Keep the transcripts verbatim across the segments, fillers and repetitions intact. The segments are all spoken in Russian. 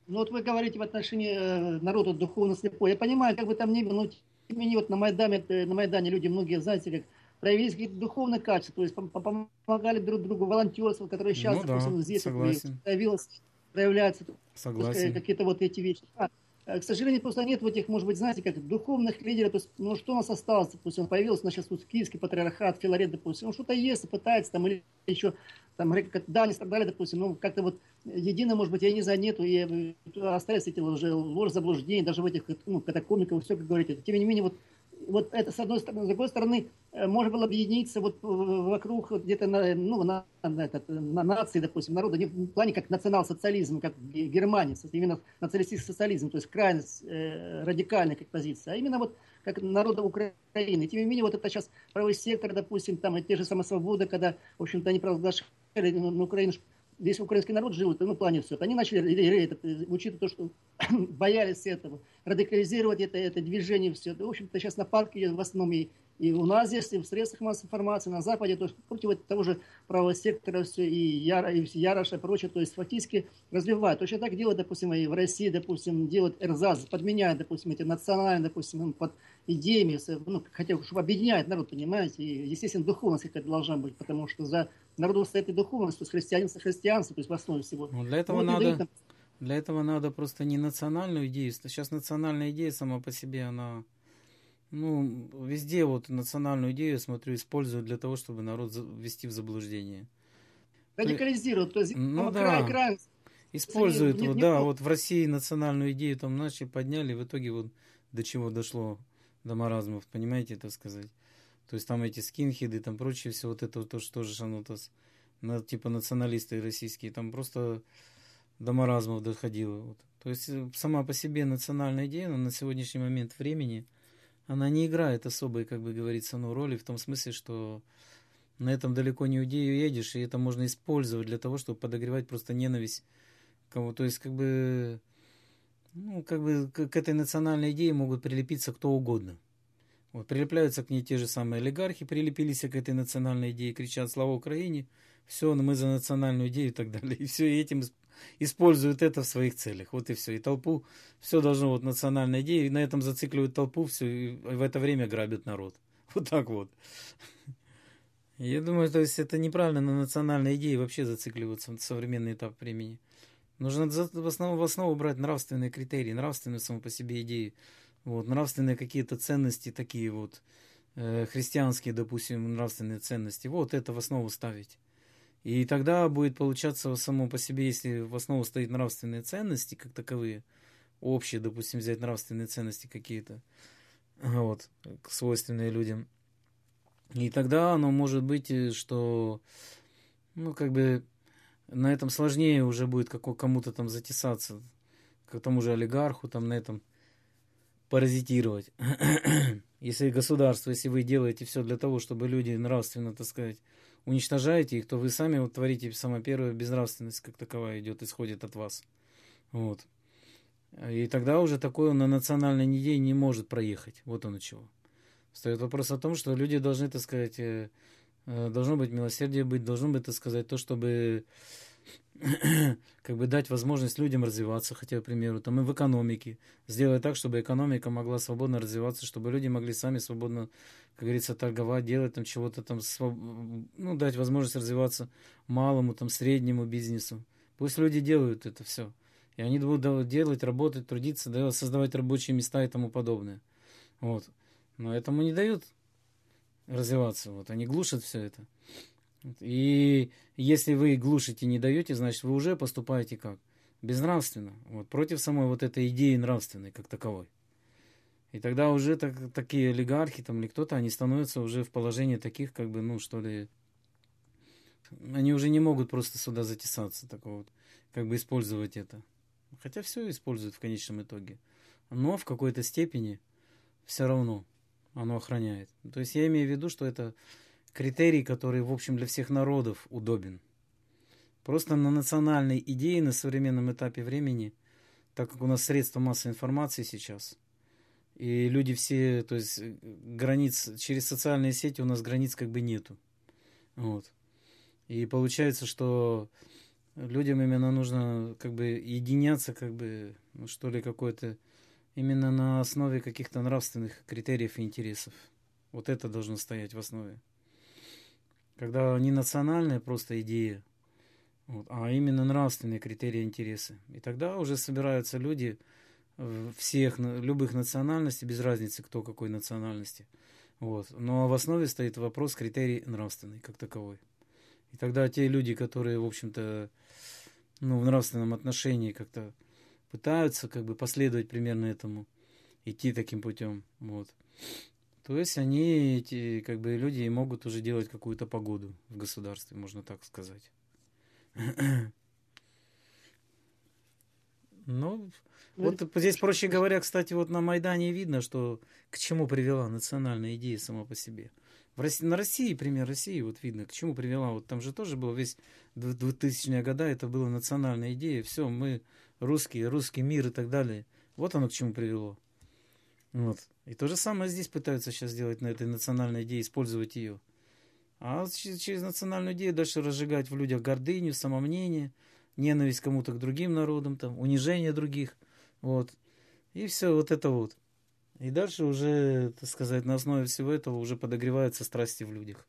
Ну вот вы говорите в отношении э, народа духовно слепой. Я понимаю, как бы там ни было, но тем не менее вот на Майдане, э, на Майдане люди многие, знаете, как проявились какие-то духовные качества, то есть пом- пом- помогали друг другу, волонтерство, которое сейчас, Ну да, допустим, здесь вот и согласен, проявилось, проявляется, то есть э, согласен. какие-то вот эти вещи. А, э, к сожалению, просто нет вот этих, может быть, знаете, как духовных лидеров, то есть, ну что у нас осталось, допустим, появился, у нас сейчас вот киевский патриархат, Филарет, допустим, ну что-то есть, пытается там, или еще там греко-каталонец и так далее, допустим, ну как-то вот едино, может быть, я не знаю, нету, и остались эти уже ложь заблуждений, даже в этих ну, катакомиках, все, как говорите. Тем не менее, вот, вот это с одной стороны. С другой стороны, э, можно было объединиться вот вокруг где-то на, ну, на, на, этот, на нации, допустим, народа, не в плане как национал-социализм, как в Германии, именно националистический социализм, то есть крайность э, радикальная как позиция, а именно вот как народа Украины. Тем не менее, вот это сейчас правый сектор, допустим, там и те же самые свободы, когда, в общем-то, они провозглашали на Украину, весь украинский народ жил, ну, в плане все. Они начали, это, учитывая то, что боялись этого, радикализировать это, это движение, все. В общем-то, сейчас нападки в основном и, и у нас здесь, и в средствах массовой информации, на Западе, то есть против того же правого сектора, все, и, Яра, и Яроша, и прочее, то есть фактически развивают. Точно так делают, допустим, и в России, допустим, делают РЗАЗ, подменяют, допустим, эти национальные, допустим, под идеями, ну, хотя, чтобы объединять народ, понимаете, и, естественно, духовность какая-то должна быть, потому что за народу стоит и духовность, то есть христианство, христианство, то есть в основе всего. Ну, для Ну этого вот не дают надо, нам. для этого надо просто не национальную идею. Сейчас национальная идея сама по себе, она, ну, везде вот национальную идею, я смотрю, используют для того, чтобы народ ввести в заблуждение. То, Радикализируют, то есть ну там край, да, край, не, используют, не, вот, не да, то. вот в России национальную идею там начали, подняли, в итоге вот до чего дошло, до маразмов, понимаете, так сказать. То есть там эти скинхеды, там прочее, все вот это вот то, что же оно, то, на, типа националисты российские, там просто до маразмов доходило. Вот. То есть э, сама по себе национальная идея, она на сегодняшний момент времени, она не играет особой, как бы говорится, ну, роли в том смысле, что на этом далеко не уедешь, и это можно использовать для того, чтобы подогревать просто ненависть кого. То есть, как бы, ну, как бы к, к этой национальной идее могут прилепиться кто угодно. Вот, прилепляются к ней те же самые олигархи, прилепились к этой национальной идее, кричат «Слава Украине!», все, мы за национальную идею и так далее. И все, и этим используют это в своих целях. Вот и все. И толпу, все должно вот национальная идея, и на этом зацикливают толпу, все, и в это время грабят народ. Вот так вот. Я думаю, то есть это неправильно на национальной идее вообще зацикливаться в современный этап времени. Нужно в основу, в основу брать нравственные критерии, нравственную саму по себе идею. Вот, нравственные какие-то ценности такие вот, э, христианские, допустим, нравственные ценности. Вот это в основу ставить. И тогда будет получаться само по себе, если в основу стоит нравственные ценности, как таковые, общие, допустим, взять нравственные ценности какие-то, вот, свойственные людям. И тогда оно может быть, э, что, ну, как бы, на этом сложнее уже будет как кому-то там затесаться, к тому же олигарху, там, на этом паразитировать. Если государство, если вы делаете все для того, чтобы люди нравственно, так сказать, уничтожаете их, то вы сами вот творите самое первое, безнравственность как таковая идет, исходит от вас. Вот. И тогда уже такое на национальной идее не может проехать. Вот оно чего. Встает вопрос о том, что люди должны, так сказать, э, э, должно быть милосердие быть, должно быть, так сказать, то, чтобы как бы дать возможность людям развиваться, хотя, к примеру, там и в экономике. Сделать так, чтобы экономика могла свободно развиваться, чтобы люди могли сами свободно, как говорится, торговать, делать там чего-то там, ну, дать возможность развиваться малому, там, среднему бизнесу. Пусть люди делают это все. И они будут делать, работать, трудиться, да, создавать рабочие места и тому подобное. Вот. Но этому не дают развиваться. Вот. Они глушат все это. И если вы глушите, не даете, значит, вы уже поступаете как? Безнравственно. Вот, против самой вот этой идеи нравственной, как таковой. И тогда уже так, такие олигархи там или кто-то, они становятся уже в положении таких, как бы, ну, что ли, они уже не могут просто сюда затесаться, такого вот, как бы использовать это. Хотя все используют в конечном итоге. Но в какой-то степени все равно оно охраняет. То есть я имею в виду, что это критерий, который, в общем, для всех народов удобен. Просто на национальной идее на современном этапе времени, так как у нас средства массовой информации сейчас, и люди все, то есть границ, через социальные сети у нас границ как бы нету. Вот. И получается, что людям именно нужно как бы единяться, как бы, ну, что ли, какой-то, именно на основе каких-то нравственных критериев и интересов. Вот это должно стоять в основе. Когда не национальная просто идея, вот, а именно нравственные критерии и интересы. И тогда уже собираются люди всех, любых национальностей, без разницы, кто какой национальности. Вот. Но в основе стоит вопрос критерий нравственный, как таковой. И тогда те люди, которые, в общем-то, ну, в нравственном отношении как-то пытаются как бы последовать примерно этому, идти таким путем, вот. То есть они, эти как бы люди, и могут уже делать какую-то погоду в государстве, можно так сказать. Ну, вот здесь, проще говоря, кстати, вот на Майдане видно, что к чему привела национальная идея сама по себе. В России, на России, пример России, вот видно, к чему привела. Вот там же тоже было весь двухтысячные годы, это была национальная идея. Все, мы русские, русский мир и так далее. Вот оно к чему привело. Вот. И то же самое здесь пытаются сейчас сделать на этой национальной идее, использовать ее. А через, через национальную идею дальше разжигать в людях гордыню, самомнение, ненависть к кому-то, к другим народам, там, унижение других. Вот. И все вот это вот. И дальше уже, так сказать, на основе всего этого уже подогреваются страсти в людях.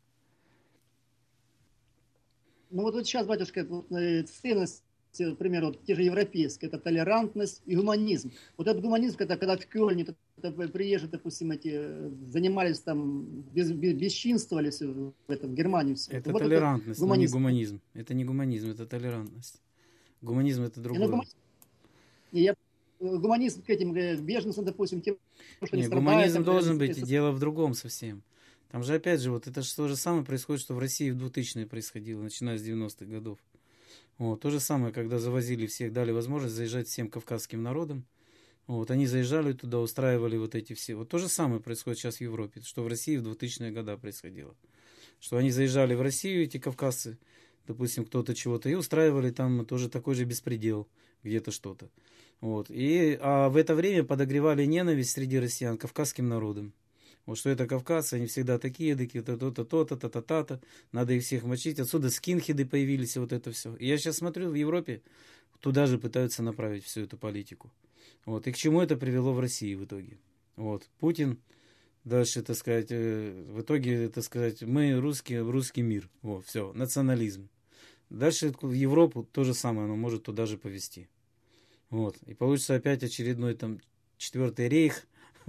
Ну вот, вот сейчас, батюшка, ценности, например, вот те же европейские, это толерантность и гуманизм. Вот этот гуманизм, когда, когда в Кёльне это, приезжие, допустим, эти, занимались там, без, без, бесчинствовали в, этом, в Германии. Все. Это вот толерантность, это но не гуманизм. Это не гуманизм, это толерантность. Гуманизм это другое. Гуманизм, я, гуманизм к этим беженцам, допустим, тем, что не, не гуманизм страдает, должен это, быть, это... дело в другом совсем. Там же опять же, вот это же то же самое происходит, что в России в двухтысячные происходило, начиная с девяностых годов. Вот, то же самое, когда завозили всех, дали возможность заезжать всем кавказским народам. Вот, они заезжали туда, устраивали вот эти все. Вот то же самое происходит сейчас в Европе, что в России в двухтысячные годы происходило. Что они заезжали в Россию, эти кавказцы, допустим, кто-то чего-то, и устраивали там тоже такой же беспредел, где-то что-то. Вот. И, а в это время подогревали ненависть среди россиян к кавказским народам. Вот что это кавказцы, они всегда такие, такие, то-то, то-то, та-та-та-та, надо их всех мочить. Отсюда скинхеды появились, и вот это все. И я сейчас смотрю, в Европе туда же пытаются направить всю эту политику. Вот. И к чему это привело в России в итоге? Вот. Путин дальше, так сказать, в итоге, так сказать, мы русские, русский мир. Вот, все, национализм. Дальше в Европу то же самое, оно может туда же повести. Вот. И получится опять очередной там четвертый рейх.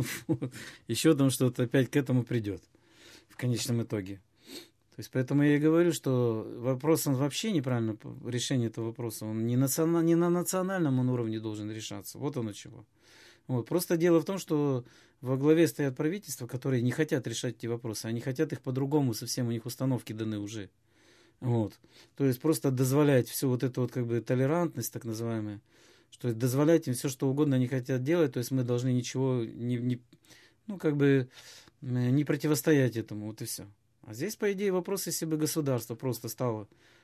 Еще там что-то опять к этому придет в конечном итоге. То есть поэтому я и говорю, что вопрос он вообще неправильно, решение этого вопроса, он не, национа, не на национальном он уровне должен решаться. Вот оно чего. Вот. Просто дело в том, что во главе стоят правительства, которые не хотят решать эти вопросы, они хотят их по-другому, совсем у них установки даны уже. Вот. То есть просто дозволять всю вот эту вот как бы толерантность, так называемая, что дозволять им все, что угодно они хотят делать, то есть мы должны ничего не, не, ну, как бы не противостоять этому, вот и все. А здесь, по идее, вопрос, если бы государство просто стало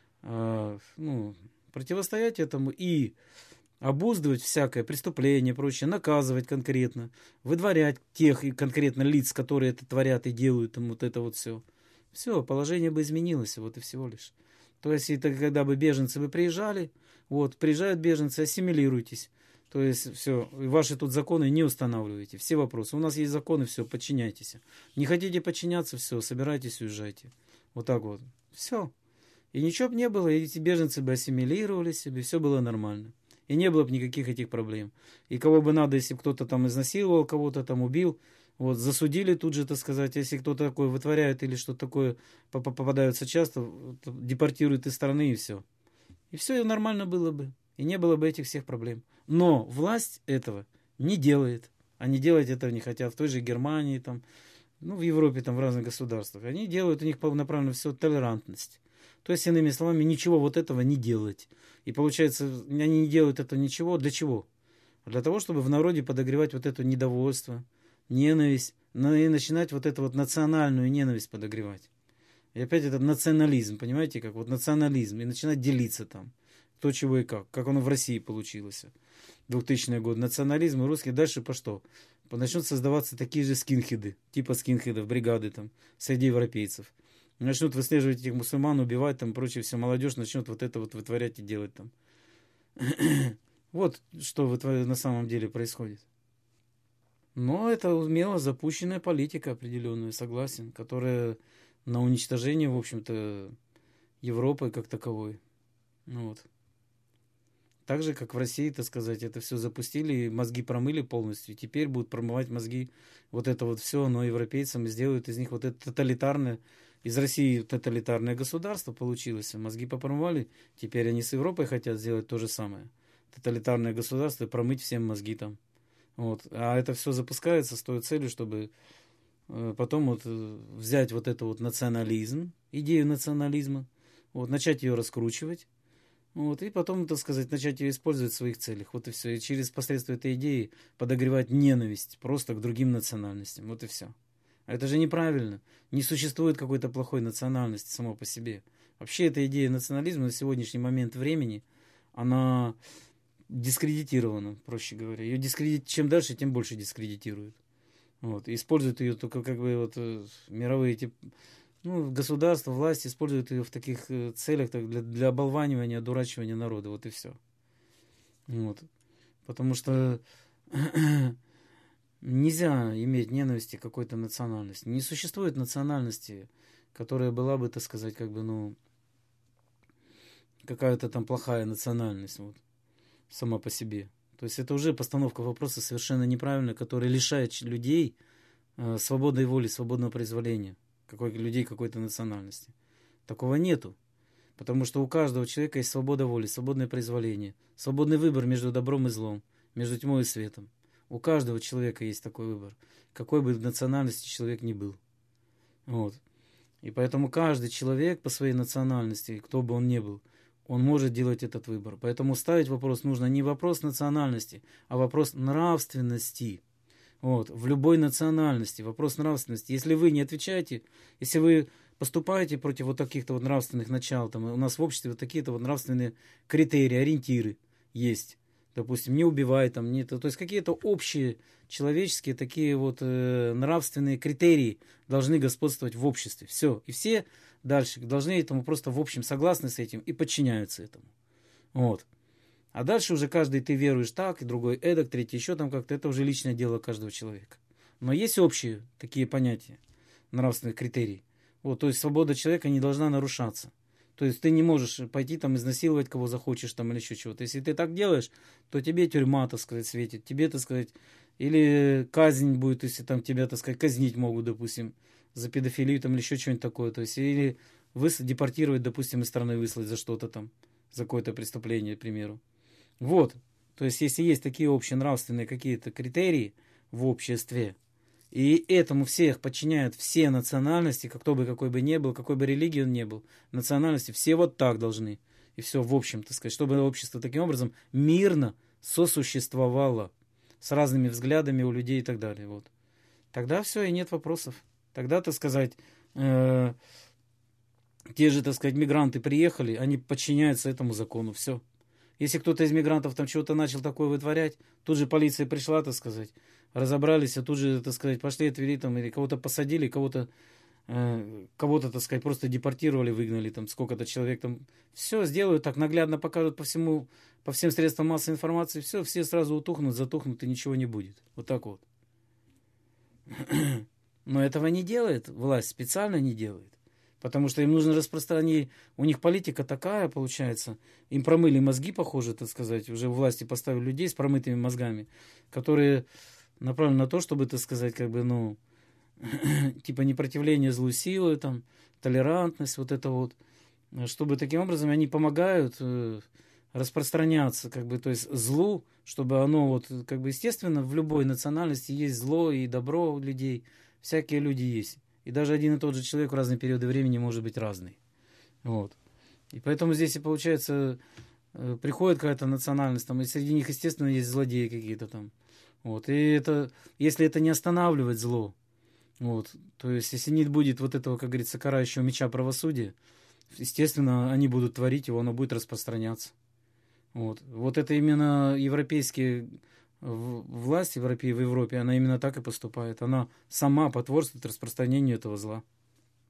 э, ну, противостоять этому и обуздывать всякое преступление, прочее, наказывать конкретно, выдворять тех и конкретно лиц, которые это творят и делают, там, вот это вот все. Все, положение бы изменилось, вот и всего лишь. То есть, это когда бы беженцы бы приезжали, вот, приезжают беженцы, ассимилируйтесь. То есть, все, ваши тут законы не устанавливаете. Все вопросы. У нас есть законы, все, подчиняйтесь. Не хотите подчиняться, все, собирайтесь, уезжайте. Вот так вот. Все. И ничего бы не было, и эти беженцы бы ассимилировали себе, все было нормально. И не было бы никаких этих проблем. И кого бы надо, если кто-то там изнасиловал, кого-то там убил, вот, засудили тут же, так сказать, если кто-то такое вытворяет или что-то такое попадаются часто, депортируют из страны и все. И все и нормально было бы. И не было бы этих всех проблем. Но власть этого не делает. Они делать этого не хотят. В той же Германии, там, ну, в Европе, там, в разных государствах. Они делают, у них направлено все толерантность. То есть, иными словами, ничего вот этого не делать. И получается, они не делают этого ничего. Для чего? Для того, чтобы в народе подогревать вот это недовольство, ненависть, и начинать вот эту вот национальную ненависть подогревать. И опять этот национализм, понимаете, как вот национализм, и начинать делиться там, кто чего и как, как оно в России получилось. двухтысячные годы, национализм и русские, дальше по что? Начнут создаваться такие же скинхеды, типа скинхедов, бригады там, среди европейцев. Начнут выслеживать этих мусульман, убивать там, прочее, все, молодежь начнет вот это вот вытворять и делать там. Вот что на самом деле происходит. Но это умело запущенная политика определенная, согласен, которая на уничтожение, в общем-то, Европы как таковой. Ну вот. Так же, как в России, так сказать, это все запустили, мозги промыли полностью. Теперь будут промывать мозги вот это вот все, но европейцам сделают из них вот это тоталитарное, из России тоталитарное государство получилось. Мозги попромывали, теперь они с Европой хотят сделать то же самое. Тоталитарное государство и промыть всем мозги там. Вот. А это все запускается с той целью, чтобы потом вот взять вот это вот национализм, идею национализма, вот, начать ее раскручивать, вот, и потом, так сказать, начать ее использовать в своих целях. Вот и все. И через посредством этой идеи подогревать ненависть просто к другим национальностям. Вот и все. А это же неправильно. Не существует какой-то плохой национальности само по себе. Вообще эта идея национализма на сегодняшний момент времени, она дискредитирована, проще говоря. Ее дискредит... Чем дальше, тем больше дискредитируют. Вот. И используют ее только как бы вот мировые эти, ну, государства, власти используют ее в таких целях так, для, для оболванивания, одурачивания народа. Вот и все. Вот. Потому что нельзя иметь ненависти к какой-то национальности. Не существует национальности, которая была бы, так сказать, как бы, ну, какая-то там плохая национальность, вот, сама по себе. То есть это уже постановка вопроса совершенно неправильная, которая лишает людей э, свободной воли, свободного произволения, какой, людей какой-то национальности. Такого нету. Потому что у каждого человека есть свобода воли, свободное произволение, свободный выбор между добром и злом, между тьмой и светом. У каждого человека есть такой выбор, какой бы национальности человек ни был. Вот. И поэтому каждый человек по своей национальности, кто бы он ни был, он может делать этот выбор. Поэтому ставить вопрос нужно не вопрос национальности, а вопрос нравственности. Вот. В любой национальности вопрос нравственности. Если вы не отвечаете, если вы поступаете против вот таких-то вот нравственных начал, там, у нас в обществе вот такие-то вот нравственные критерии, ориентиры есть. Допустим, не убивай, там, не, то, то есть какие-то общие человеческие такие вот э, нравственные критерии должны господствовать в обществе. Все. И все дальше должны этому просто в общем согласны с этим и подчиняются этому. Вот. А дальше уже каждый ты веруешь так, и другой эдак, третий еще там как-то. Это уже личное дело каждого человека. Но есть общие такие понятия, нравственных критерий. Вот, то есть свобода человека не должна нарушаться. То есть ты не можешь пойти там изнасиловать кого захочешь там или еще чего-то. Если ты так делаешь, то тебе тюрьма, так сказать, светит. Тебе, так сказать, или казнь будет, если там тебя, так сказать, казнить могут, допустим, за педофилию там или еще что-нибудь такое. То есть или выслать, депортировать, допустим, из страны выслать за что-то там, за какое-то преступление, к примеру. Вот. То есть если есть такие общие нравственные какие-то критерии в обществе, и этому всех подчиняют все национальности, кто бы какой бы ни был, какой бы религии он ни был, национальности, все вот так должны. И все, в общем, так сказать, чтобы общество таким образом мирно сосуществовало с разными взглядами у людей и так далее. Вот. Тогда все, и нет вопросов. Тогда, так сказать, э, те же, так сказать, мигранты приехали, они подчиняются этому закону, все. Если кто-то из мигрантов там чего-то начал такое вытворять, тут же полиция пришла, так сказать, разобрались, а тут же, так сказать, пошли, отвели там, или кого-то посадили, кого-то, э, кого-то, так сказать, просто депортировали, выгнали, там, сколько-то человек там. Все сделают так, наглядно покажут по всему, по всем средствам массовой информации, все, все сразу утухнут, затухнут, и ничего не будет. Вот так вот. Но этого не делает власть, специально не делает. Потому что им нужно распространить, у них политика такая, получается, им промыли мозги, похоже, так сказать, уже у власти поставили людей с промытыми мозгами, которые направлены на то, чтобы, так сказать, как бы, ну, типа непротивление злу силы, там, толерантность, вот это вот, чтобы таким образом они помогают э, распространяться, как бы, то есть злу, чтобы оно вот, как бы, естественно, в любой национальности есть зло и добро у людей, всякие люди есть. И даже один и тот же человек в разные периоды времени может быть разный. Вот. И поэтому здесь и получается, э, приходит какая-то национальность, там, и среди них, естественно, есть злодеи какие-то там. Вот. И это, если это не останавливать зло, вот, то есть если не будет вот этого, как говорится, карающего меча правосудия, естественно, они будут творить его, оно будет распространяться. Вот. Вот это именно европейские власть Европе, в Европе, она именно так и поступает. Она сама потворствует распространению этого зла.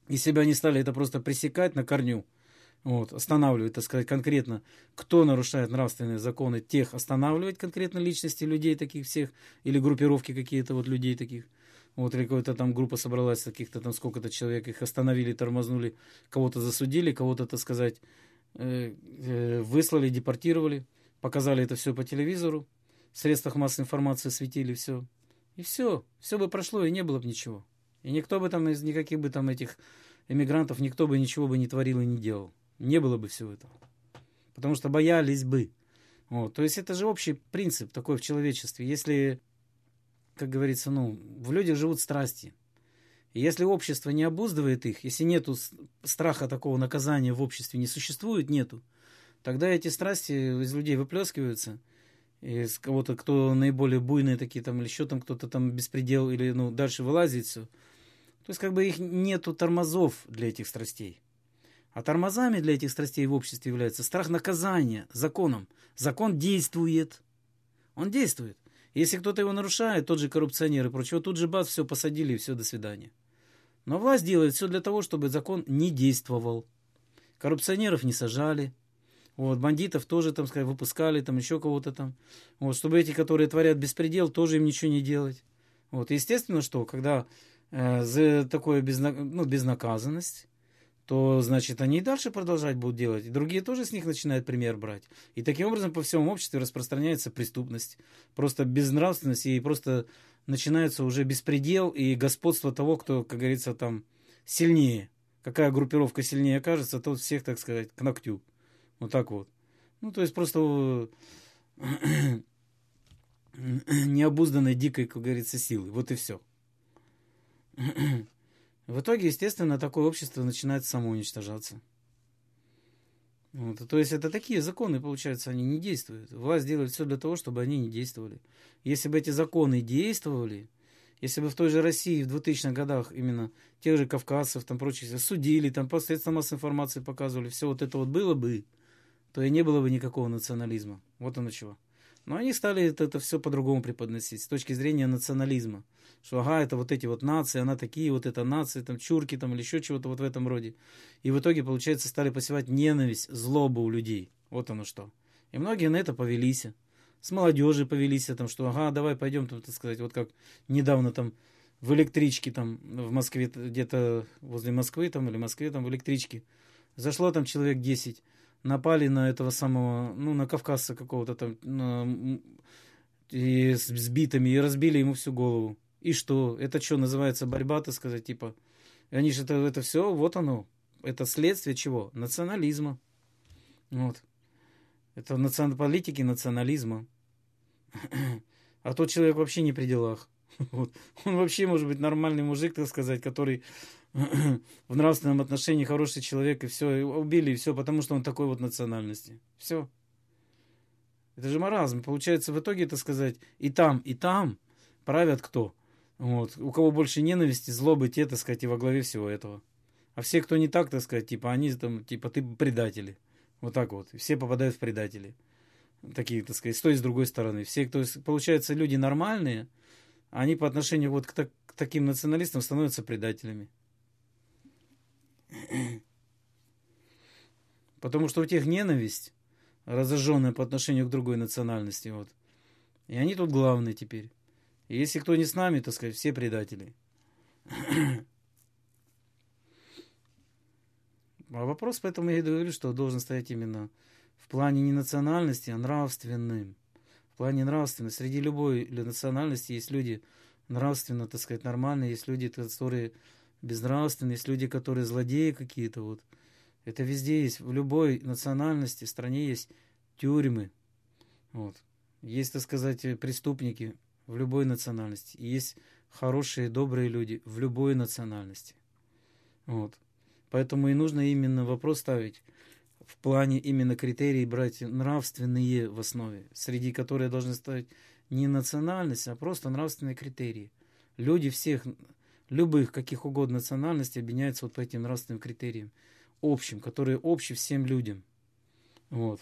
Если бы они стали это просто пресекать на корню, вот, останавливать, так сказать, конкретно, кто нарушает нравственные законы, тех останавливать конкретно личности людей таких всех, или группировки какие-то вот людей таких, вот, или какая-то там группа собралась, каких-то там сколько-то человек, их остановили, тормознули, кого-то засудили, кого-то, так сказать, э, э, выслали, депортировали, показали это все по телевизору, в средствах массовой информации светили все, и все, все бы прошло, и не было бы ничего. И никто бы там из никаких бы там этих эмигрантов, никто бы ничего бы не творил и не делал. Не было бы всего этого. Потому что боялись бы. Вот. То есть это же общий принцип такой в человечестве. Если, как говорится, ну, в людях живут страсти. И если общество не обуздывает их, если нету страха такого наказания в обществе, не существует, нету, тогда эти страсти из людей выплескиваются. Из кого-то, кто наиболее буйные такие там, или еще там кто-то там беспредел, или ну, дальше вылазит все. То есть как бы их нету тормозов для этих страстей. А тормозами для этих страстей в обществе является страх наказания законом. Закон действует. Он действует. Если кто-то его нарушает, тот же коррупционер и прочего, тут же бац, все, посадили и все, до свидания. Но власть делает все для того, чтобы закон не действовал. Коррупционеров не сажали. Вот, бандитов тоже, там, сказать, выпускали, там, еще кого-то там. Вот, чтобы эти, которые творят беспредел, тоже им ничего не делать. Вот, естественно, что, когда э, за такое безна... ну, безнаказанность, то, значит, они и дальше продолжать будут делать. И другие тоже с них начинают пример брать. И таким образом по всему обществу распространяется преступность. Просто безнравственность, и просто начинается уже беспредел и господство того, кто, как говорится, там сильнее. Какая группировка сильнее окажется, тот всех, так сказать, к ногтю. Вот так вот. Ну, то есть просто необузданной, дикой, как говорится, силы. Вот и все. В итоге, естественно, такое общество начинает самоуничтожаться. Вот. То есть это такие законы, получается, они не действуют. Власть делает все для того, чтобы они не действовали. Если бы эти законы действовали, если бы в той же России в двухтысячных годах именно тех же кавказцев, там прочих, судили, там по средствам массовой информации показывали, все вот это вот было бы, то и не было бы никакого национализма. Вот оно чего. Но они стали это, это все по-другому преподносить, с точки зрения национализма. Что, ага, это вот эти вот нации, она такие, вот это нации, там, чурки, там, или еще чего-то вот в этом роде. И в итоге, получается, стали посевать ненависть, злобу у людей. Вот оно что. И многие на это повелись. С молодежи повелись, там, что, ага, давай пойдем, там, так сказать, вот как недавно там в электричке, там, в Москве, где-то возле Москвы, там, или в Москве, там, в электричке. Зашло там человек десять. Напали на этого самого, ну, на кавказца какого-то там, на, и с, с битами, и разбили ему всю голову. И что? Это что, называется борьба, так сказать, типа? И они же это, это все, вот оно. Это следствие чего? Национализма. Вот. Это национ... политики национализма. А тот человек вообще не при делах. Вот. Он вообще может быть нормальный мужик, так сказать, который в нравственном отношении хороший человек, и все, и убили, и все, потому что он такой вот национальности. Все. Это же маразм. Получается, в итоге, так сказать, и там, и там правят кто? Вот. У кого больше ненависти, злобы, те, так сказать, и во главе всего этого. А все, кто не так, так сказать, типа, они там, типа, ты предатели. Вот так вот. Все попадают в предатели. Такие, так сказать, с той и с другой стороны. Все, кто, получается, люди нормальные, они по отношению вот к, так, к таким националистам становятся предателями. Потому что у тех ненависть, разожженная по отношению к другой национальности. Вот. И они тут главные теперь. И если кто не с нами, так сказать, все предатели. А вопрос, поэтому я и говорю, что должен стоять именно в плане не национальности, а нравственным. В плане нравственности. Среди любой национальности есть люди нравственно, так сказать, нормальные, есть люди, которые безнравственные, есть люди, которые злодеи какие-то. Вот. Это везде есть. В любой национальности, стране есть тюрьмы. Вот. Есть, так сказать, преступники в любой национальности. И есть хорошие, добрые люди в любой национальности. Вот. Поэтому и нужно именно вопрос ставить в плане именно критерий брать нравственные в основе, среди которых должны ставить не национальность, а просто нравственные критерии. Люди всех, любых, каких угодно национальностей объединяются вот по этим нравственным критериям общим, которые общи всем людям. Вот.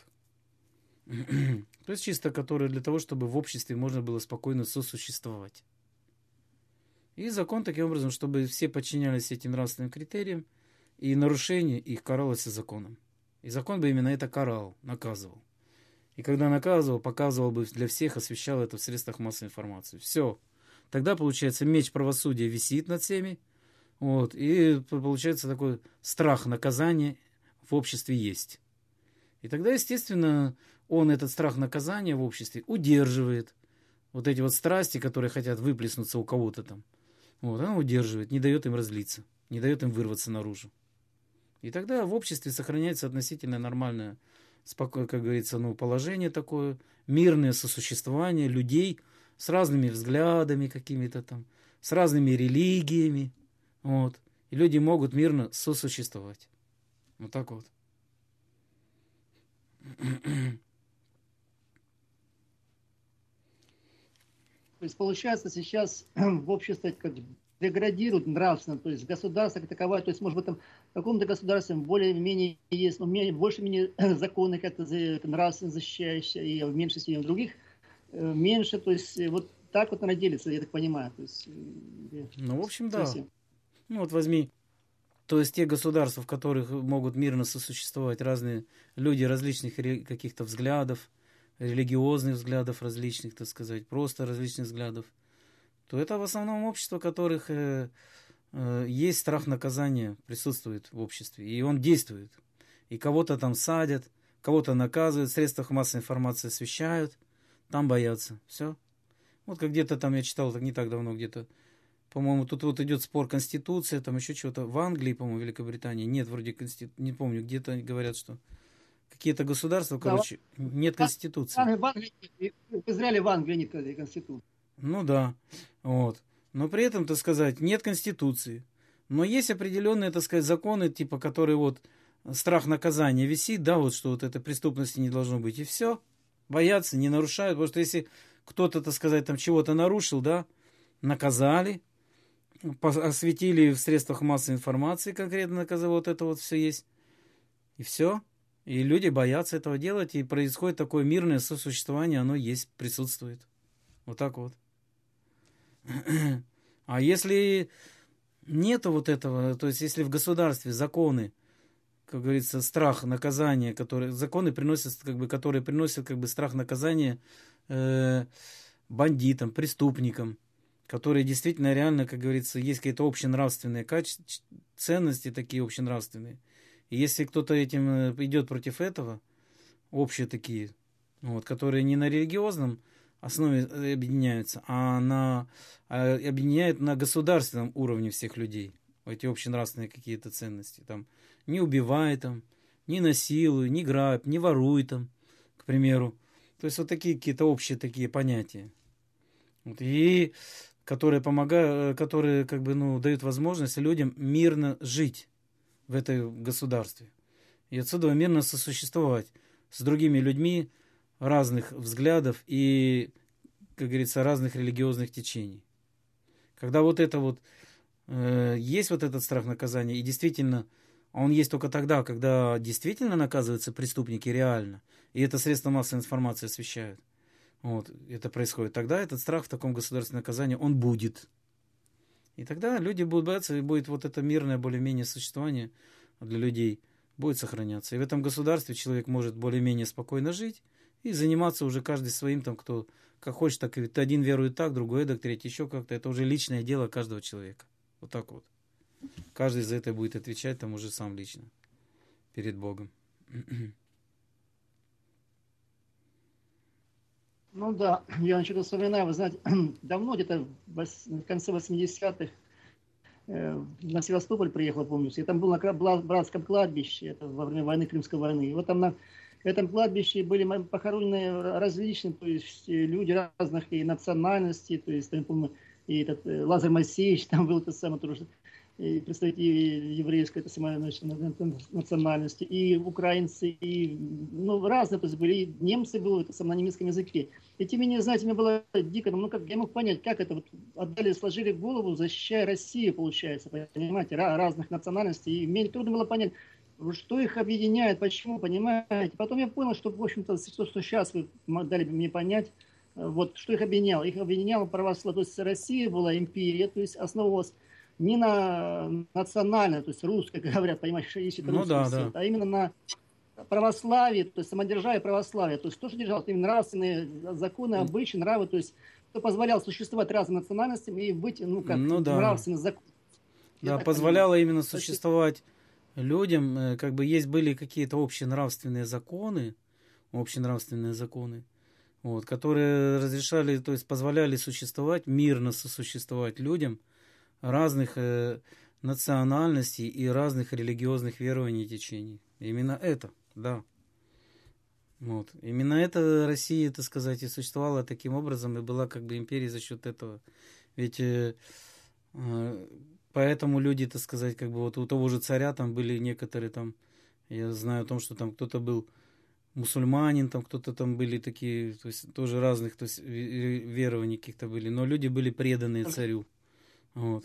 То есть чисто которые для того, чтобы в обществе можно было спокойно сосуществовать. И закон таким образом, чтобы все подчинялись этим нравственным критериям, и нарушение их каралось законом. И закон бы именно это карал, наказывал. И когда наказывал, показывал бы для всех, освещал это в средствах массовой информации. Все. Тогда, получается, меч правосудия висит над всеми. Вот, и получается такой страх наказания в обществе есть. И тогда, естественно, он этот страх наказания в обществе удерживает. Вот эти вот страсти, которые хотят выплеснуться у кого-то там. Вот, он удерживает, не дает им разлиться, не дает им вырваться наружу. И тогда в обществе сохраняется относительно нормальное, спокойное, как говорится, ну, положение такое, мирное сосуществование людей с разными взглядами какими-то там, с разными религиями. Вот. И люди могут мирно сосуществовать. Вот так вот. То есть получается сейчас в обществе как деградирует нравственно, то есть государство как таковое, то есть может в этом в каком-то государстве более-менее есть, но больше-менее законы как-то нравственно защищающие, и в меньшинстве, и в других меньше, то есть вот так вот она делится, я так понимаю. То есть, ну, в общем, да. совсем. Ну, вот возьми, то есть те государства, в которых могут мирно сосуществовать разные люди различных каких-то взглядов, религиозных взглядов различных, так сказать, просто различных взглядов, то это в основном общество, в которых э, э, есть страх наказания, присутствует в обществе, и он действует. И кого-то там садят, кого-то наказывают, в средствах массовой информации освещают, там боятся. Все. Вот как где-то там я читал, так не так давно, где-то, по-моему, тут вот идет спор Конституция, там еще чего-то. В Англии, по-моему, Великобритании нет вроде Конституции, не помню, где-то говорят, что какие-то государства, короче, да, нет Конституции. В, Англии, в Израиле, в Англии нет Конституции. Ну да, вот. Но при этом, так сказать, нет Конституции. Но есть определенные, так сказать, законы, типа, которые вот страх наказания висит, да, вот что вот этой преступности не должно быть, и все. Боятся, не нарушают, потому что если кто-то, так сказать, там чего-то нарушил, да, наказали, осветили в средствах массовой информации конкретно наказали, вот это вот все есть, и все. И люди боятся этого делать, и происходит такое мирное сосуществование, оно есть, присутствует. Вот так вот. А если нету вот этого, то есть если в государстве законы, как говорится, страх наказания, которые законы приносят, как бы, которые приносят как бы страх наказания э, бандитам, преступникам, которые действительно реально, как говорится, есть какие-то общенравственные качества, ценности такие общенравственные. И если кто-то этим идет против этого, общие такие, вот, которые не на религиозном основе объединяются, а на, а объединяют на государственном уровне всех людей. Эти общенравственные какие-то ценности. Там, не убивай, там, не насилуй, не грабь, не воруй, там, к примеру. То есть вот такие какие-то общие такие понятия. Вот, и которые помогают, которые как бы, ну, дают возможность людям мирно жить в этом государстве. И отсюда мирно сосуществовать с другими людьми разных взглядов и, как говорится, разных религиозных течений. Когда вот это вот э, есть вот этот страх наказания, и действительно он есть только тогда, когда действительно наказываются преступники реально, и это средства массовой информации освещают. Вот, это происходит. Тогда этот страх в таком государственном наказании, он будет. И тогда люди будут бояться, и будет вот это мирное более-менее существование для людей будет сохраняться. И в этом государстве человек может более-менее спокойно жить и заниматься уже каждый своим, там, кто как хочет, так и один верует так, другой эдак, третий еще как-то. Это уже личное дело каждого человека. Вот так вот. Каждый за это будет отвечать там уже сам лично перед Богом. Ну да, я начал вспоминаю, вы знаете, давно, где-то в конце восьмидесятых, э, на Севастополь приехал, помню, я там был на братском кладбище, это во время войны, Крымской войны, и вот там на этом кладбище были похоронены различные, то есть люди разных и национальностей, то есть, я помню, и этот Лазарь Моисеевич там был, это самое, тоже, и представители еврейской это самой, значит, национальности, и украинцы, и ну, разные, то есть были, и немцы были, это самое, на немецком языке. И тем не менее, знаете, мне было дико, ну как я мог понять, как это вот отдали, сложили голову, защищая Россию, получается, понимаете, разных национальностей, и мне трудно было понять, что их объединяет, почему, понимаете. Потом я понял, что, в общем-то, то, что сейчас вы дали мне понять, вот что их объединяло? Их объединяло православие. То есть Россия была империя, то есть основывалась не на национальной, то есть русской, говорят, понимаешь, ищет Ну русский да, свет, да. а именно на православие, то есть самодержавие православия. То есть то, что держалось, именно нравственные законы, обычаи, нравы, то есть что позволяло существовать разным национальностям и быть, ну, как Ну да. нравственный закон. Я Да, так понимаю. позволяло именно То есть, существовать людям, э, как бы есть были какие-то общенравственные законы, общенравственные законы, вот, которые разрешали, то есть позволяли существовать, мирно сосуществовать людям разных э, национальностей и разных религиозных верований и течений. Именно это, да. Вот. Именно это Россия, так сказать, и существовала таким образом, и была как бы империей за счет этого. Ведь э, э, поэтому люди, так сказать, как бы вот у того же царя там были некоторые там, я знаю о том, что там кто-то был мусульманин, там кто-то там были такие, то есть тоже разных, то есть верований каких-то были, но люди были преданные царю. Вот.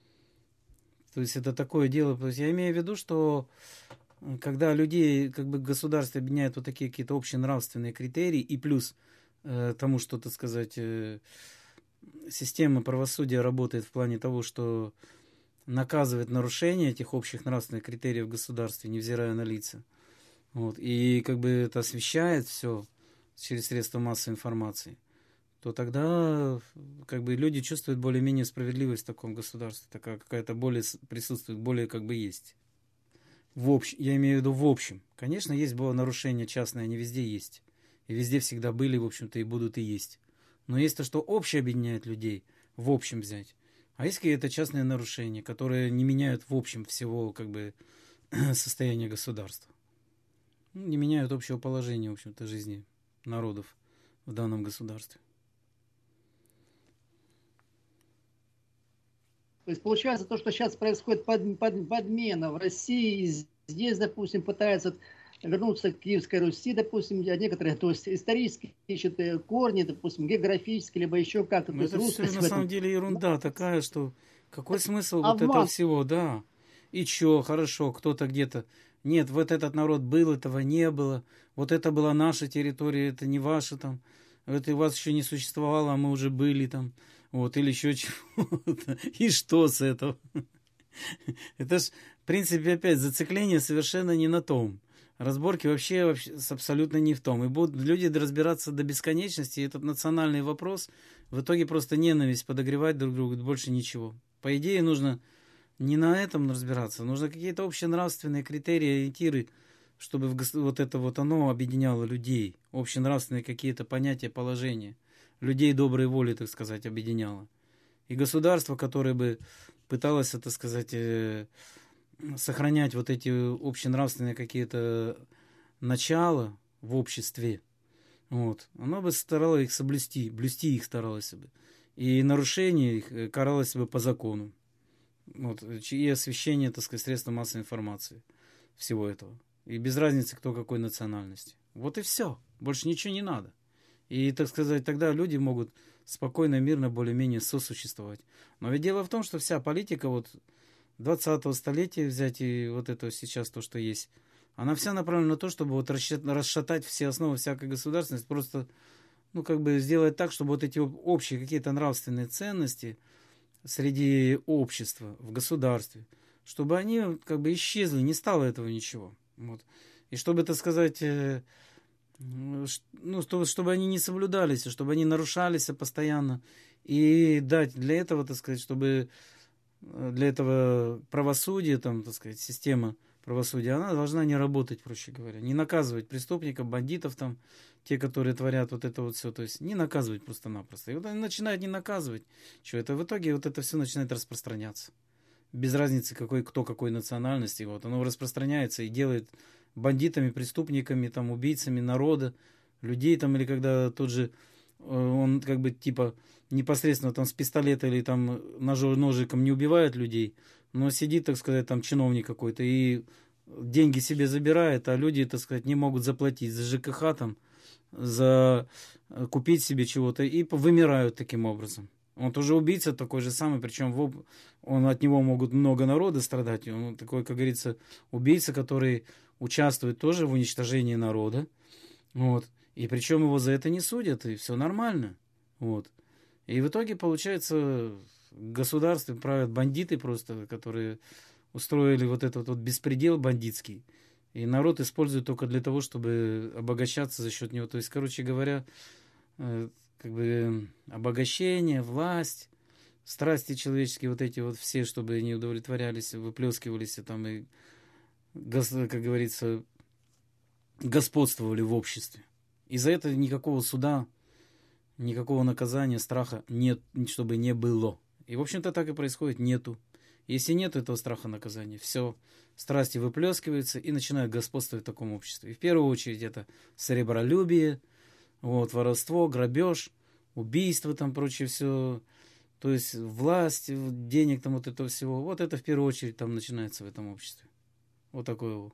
То есть это такое дело. То есть я имею в виду, что когда людей, как бы государство объединяет вот такие какие-то общенравственные критерии, и плюс э, тому, что, так сказать, э, система правосудия работает в плане того, что наказывает нарушение этих общих нравственных критериев в государстве, невзирая на лица. Вот, и как бы это освещает все через средства массовой информации, то тогда как бы люди чувствуют более-менее справедливость в таком государстве, такая какая-то более присутствует, более как бы есть. В общем, я имею в виду в общем. Конечно, есть было нарушения частные, они везде есть. И везде всегда были, в общем-то, и будут и есть. Но есть то, что общее объединяет людей, в общем взять. А есть какие-то частные нарушения, которые не меняют в общем всего как бы состояния государства. Не меняют общего положения, в общем-то, жизни народов в данном государстве. то есть получается то, что сейчас происходит под, под, подмена в России, здесь, допустим, пытаются вернуться к Киевской Руси, допустим, а некоторые, то есть исторические ищут корни, допустим, географические, либо еще как-то, то Но есть это все русскость на в этом. самом деле ерунда такая, что какой смысл вот этого Обман. всего, да. И чё, хорошо, кто-то где-то, нет, вот этот народ был, этого не было, вот это была наша территория, это не ваша там, это у вас еще не существовало, а мы уже были там, вот, или еще чего-то. И что с этого? Это ж, в принципе, опять зацикление совершенно не на том. Разборки вообще, вообще абсолютно не в том. И будут люди разбираться до бесконечности. И этот национальный вопрос в итоге просто ненависть подогревать друг другу, больше ничего. По идее, нужно не на этом разбираться. Нужно какие-то общенравственные критерии, ориентиры, чтобы в, вот это вот оно объединяло людей. Общенравственные какие-то понятия, положения. Людей доброй воли, так сказать, объединяло. И государство, которое бы пыталось, так сказать, сохранять вот эти общенравственные какие-то начала в обществе, вот, оно бы старалось их соблюсти, блюсти их старалось бы. И нарушение их каралось бы по закону. Вот, и освещение, так сказать, средства массовой информации всего этого. И без разницы, кто какой национальности. Вот и все. Больше ничего не надо. И, так сказать, тогда люди могут спокойно, мирно, более-менее сосуществовать. Но ведь дело в том, что вся политика вот двадцатого столетия взять и вот это сейчас то, что есть, она вся направлена на то, чтобы вот расшатать все основы всякой государственности, просто, ну, как бы сделать так, чтобы вот эти общие какие-то нравственные ценности среди общества, в государстве, чтобы они как бы исчезли, не стало этого ничего. Вот. И чтобы, так сказать, ну, чтобы они не соблюдались, чтобы они нарушались постоянно. И дать для этого, так сказать, чтобы для этого правосудие, там, так сказать, система правосудия, она должна не работать, проще говоря, не наказывать преступников, бандитов, там, те, которые творят вот это вот все, то есть не наказывать просто-напросто. И вот они начинают не наказывать, что это в итоге вот это все начинает распространяться. Без разницы, какой, кто какой национальности, вот, оно распространяется и делает бандитами, преступниками, там, убийцами народа, людей, там, или когда тот же, он как бы типа непосредственно там с пистолета или там ножом, ножиком не убивает людей, но сидит, так сказать, там чиновник какой-то и деньги себе забирает, а люди, так сказать, не могут заплатить за ЖКХ, там, за купить себе чего-то и вымирают таким образом. Он тоже убийца такой же самый, причем он, от него могут много народа страдать. Он такой, как говорится, убийца, который участвует тоже в уничтожении народа. Вот. И причем его за это не судят, и все нормально. Вот. И в итоге, получается, государством правят бандиты просто, которые устроили вот этот вот беспредел бандитский. И народ использует только для того, чтобы обогащаться за счет него. То есть, короче говоря, э, как бы обогащение, власть, страсти человеческие, вот эти вот все, чтобы они удовлетворялись, выплескивались там и, как говорится, господствовали в обществе. И за это никакого суда, никакого наказания, страха нет, чтобы не было. И, в общем-то, так и происходит, нету. Если нет этого страха наказания, все, страсти выплескиваются и начинают господствовать в таком обществе. И в первую очередь это сребролюбие, вот, воровство, грабеж, убийство, там прочее все. То есть власть, денег, там вот этого всего. Вот это в первую очередь там начинается в этом обществе. Вот такое вот.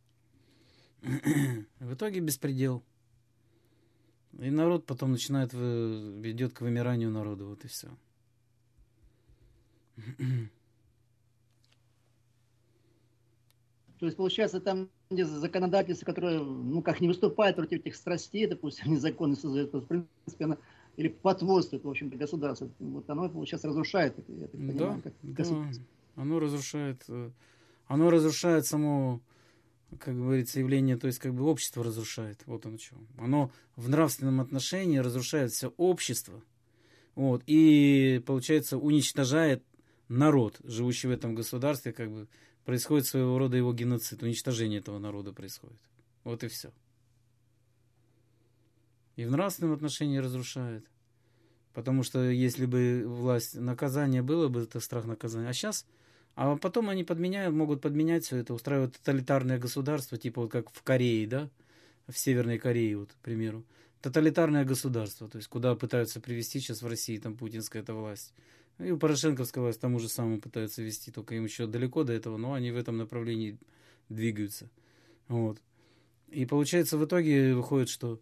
В итоге беспредел. И народ потом начинает, ведет к вымиранию народа. Вот и все. То есть, получается, там, где законодательство, которое, ну, как не выступает против этих страстей, допустим, незаконно создает, то, в принципе, оно, или потворствует, в общем-то, государство, вот оно, получается, разрушает это, я так понимаю, да, как да, государство. оно разрушает, оно разрушает само, как говорится, явление, то есть, как бы общество разрушает, вот оно что. Оно в нравственном отношении разрушает все общество, вот, и, получается, уничтожает народ, живущий в этом государстве, как бы, происходит своего рода его геноцид, уничтожение этого народа происходит. Вот и все. И в нравственном отношении разрушает. Потому что если бы власть, наказание было бы, это страх наказания. А сейчас, а потом они подменяют, могут подменять все это, устраивают тоталитарное государство, типа вот как в Корее, да, в Северной Корее, вот, к примеру. Тоталитарное государство, то есть куда пытаются привести сейчас в России, там, путинская эта власть. И у порошенковской власти тому же самому пытаются вести, только им еще далеко до этого, но они в этом направлении двигаются. Вот. И получается, в итоге выходит, что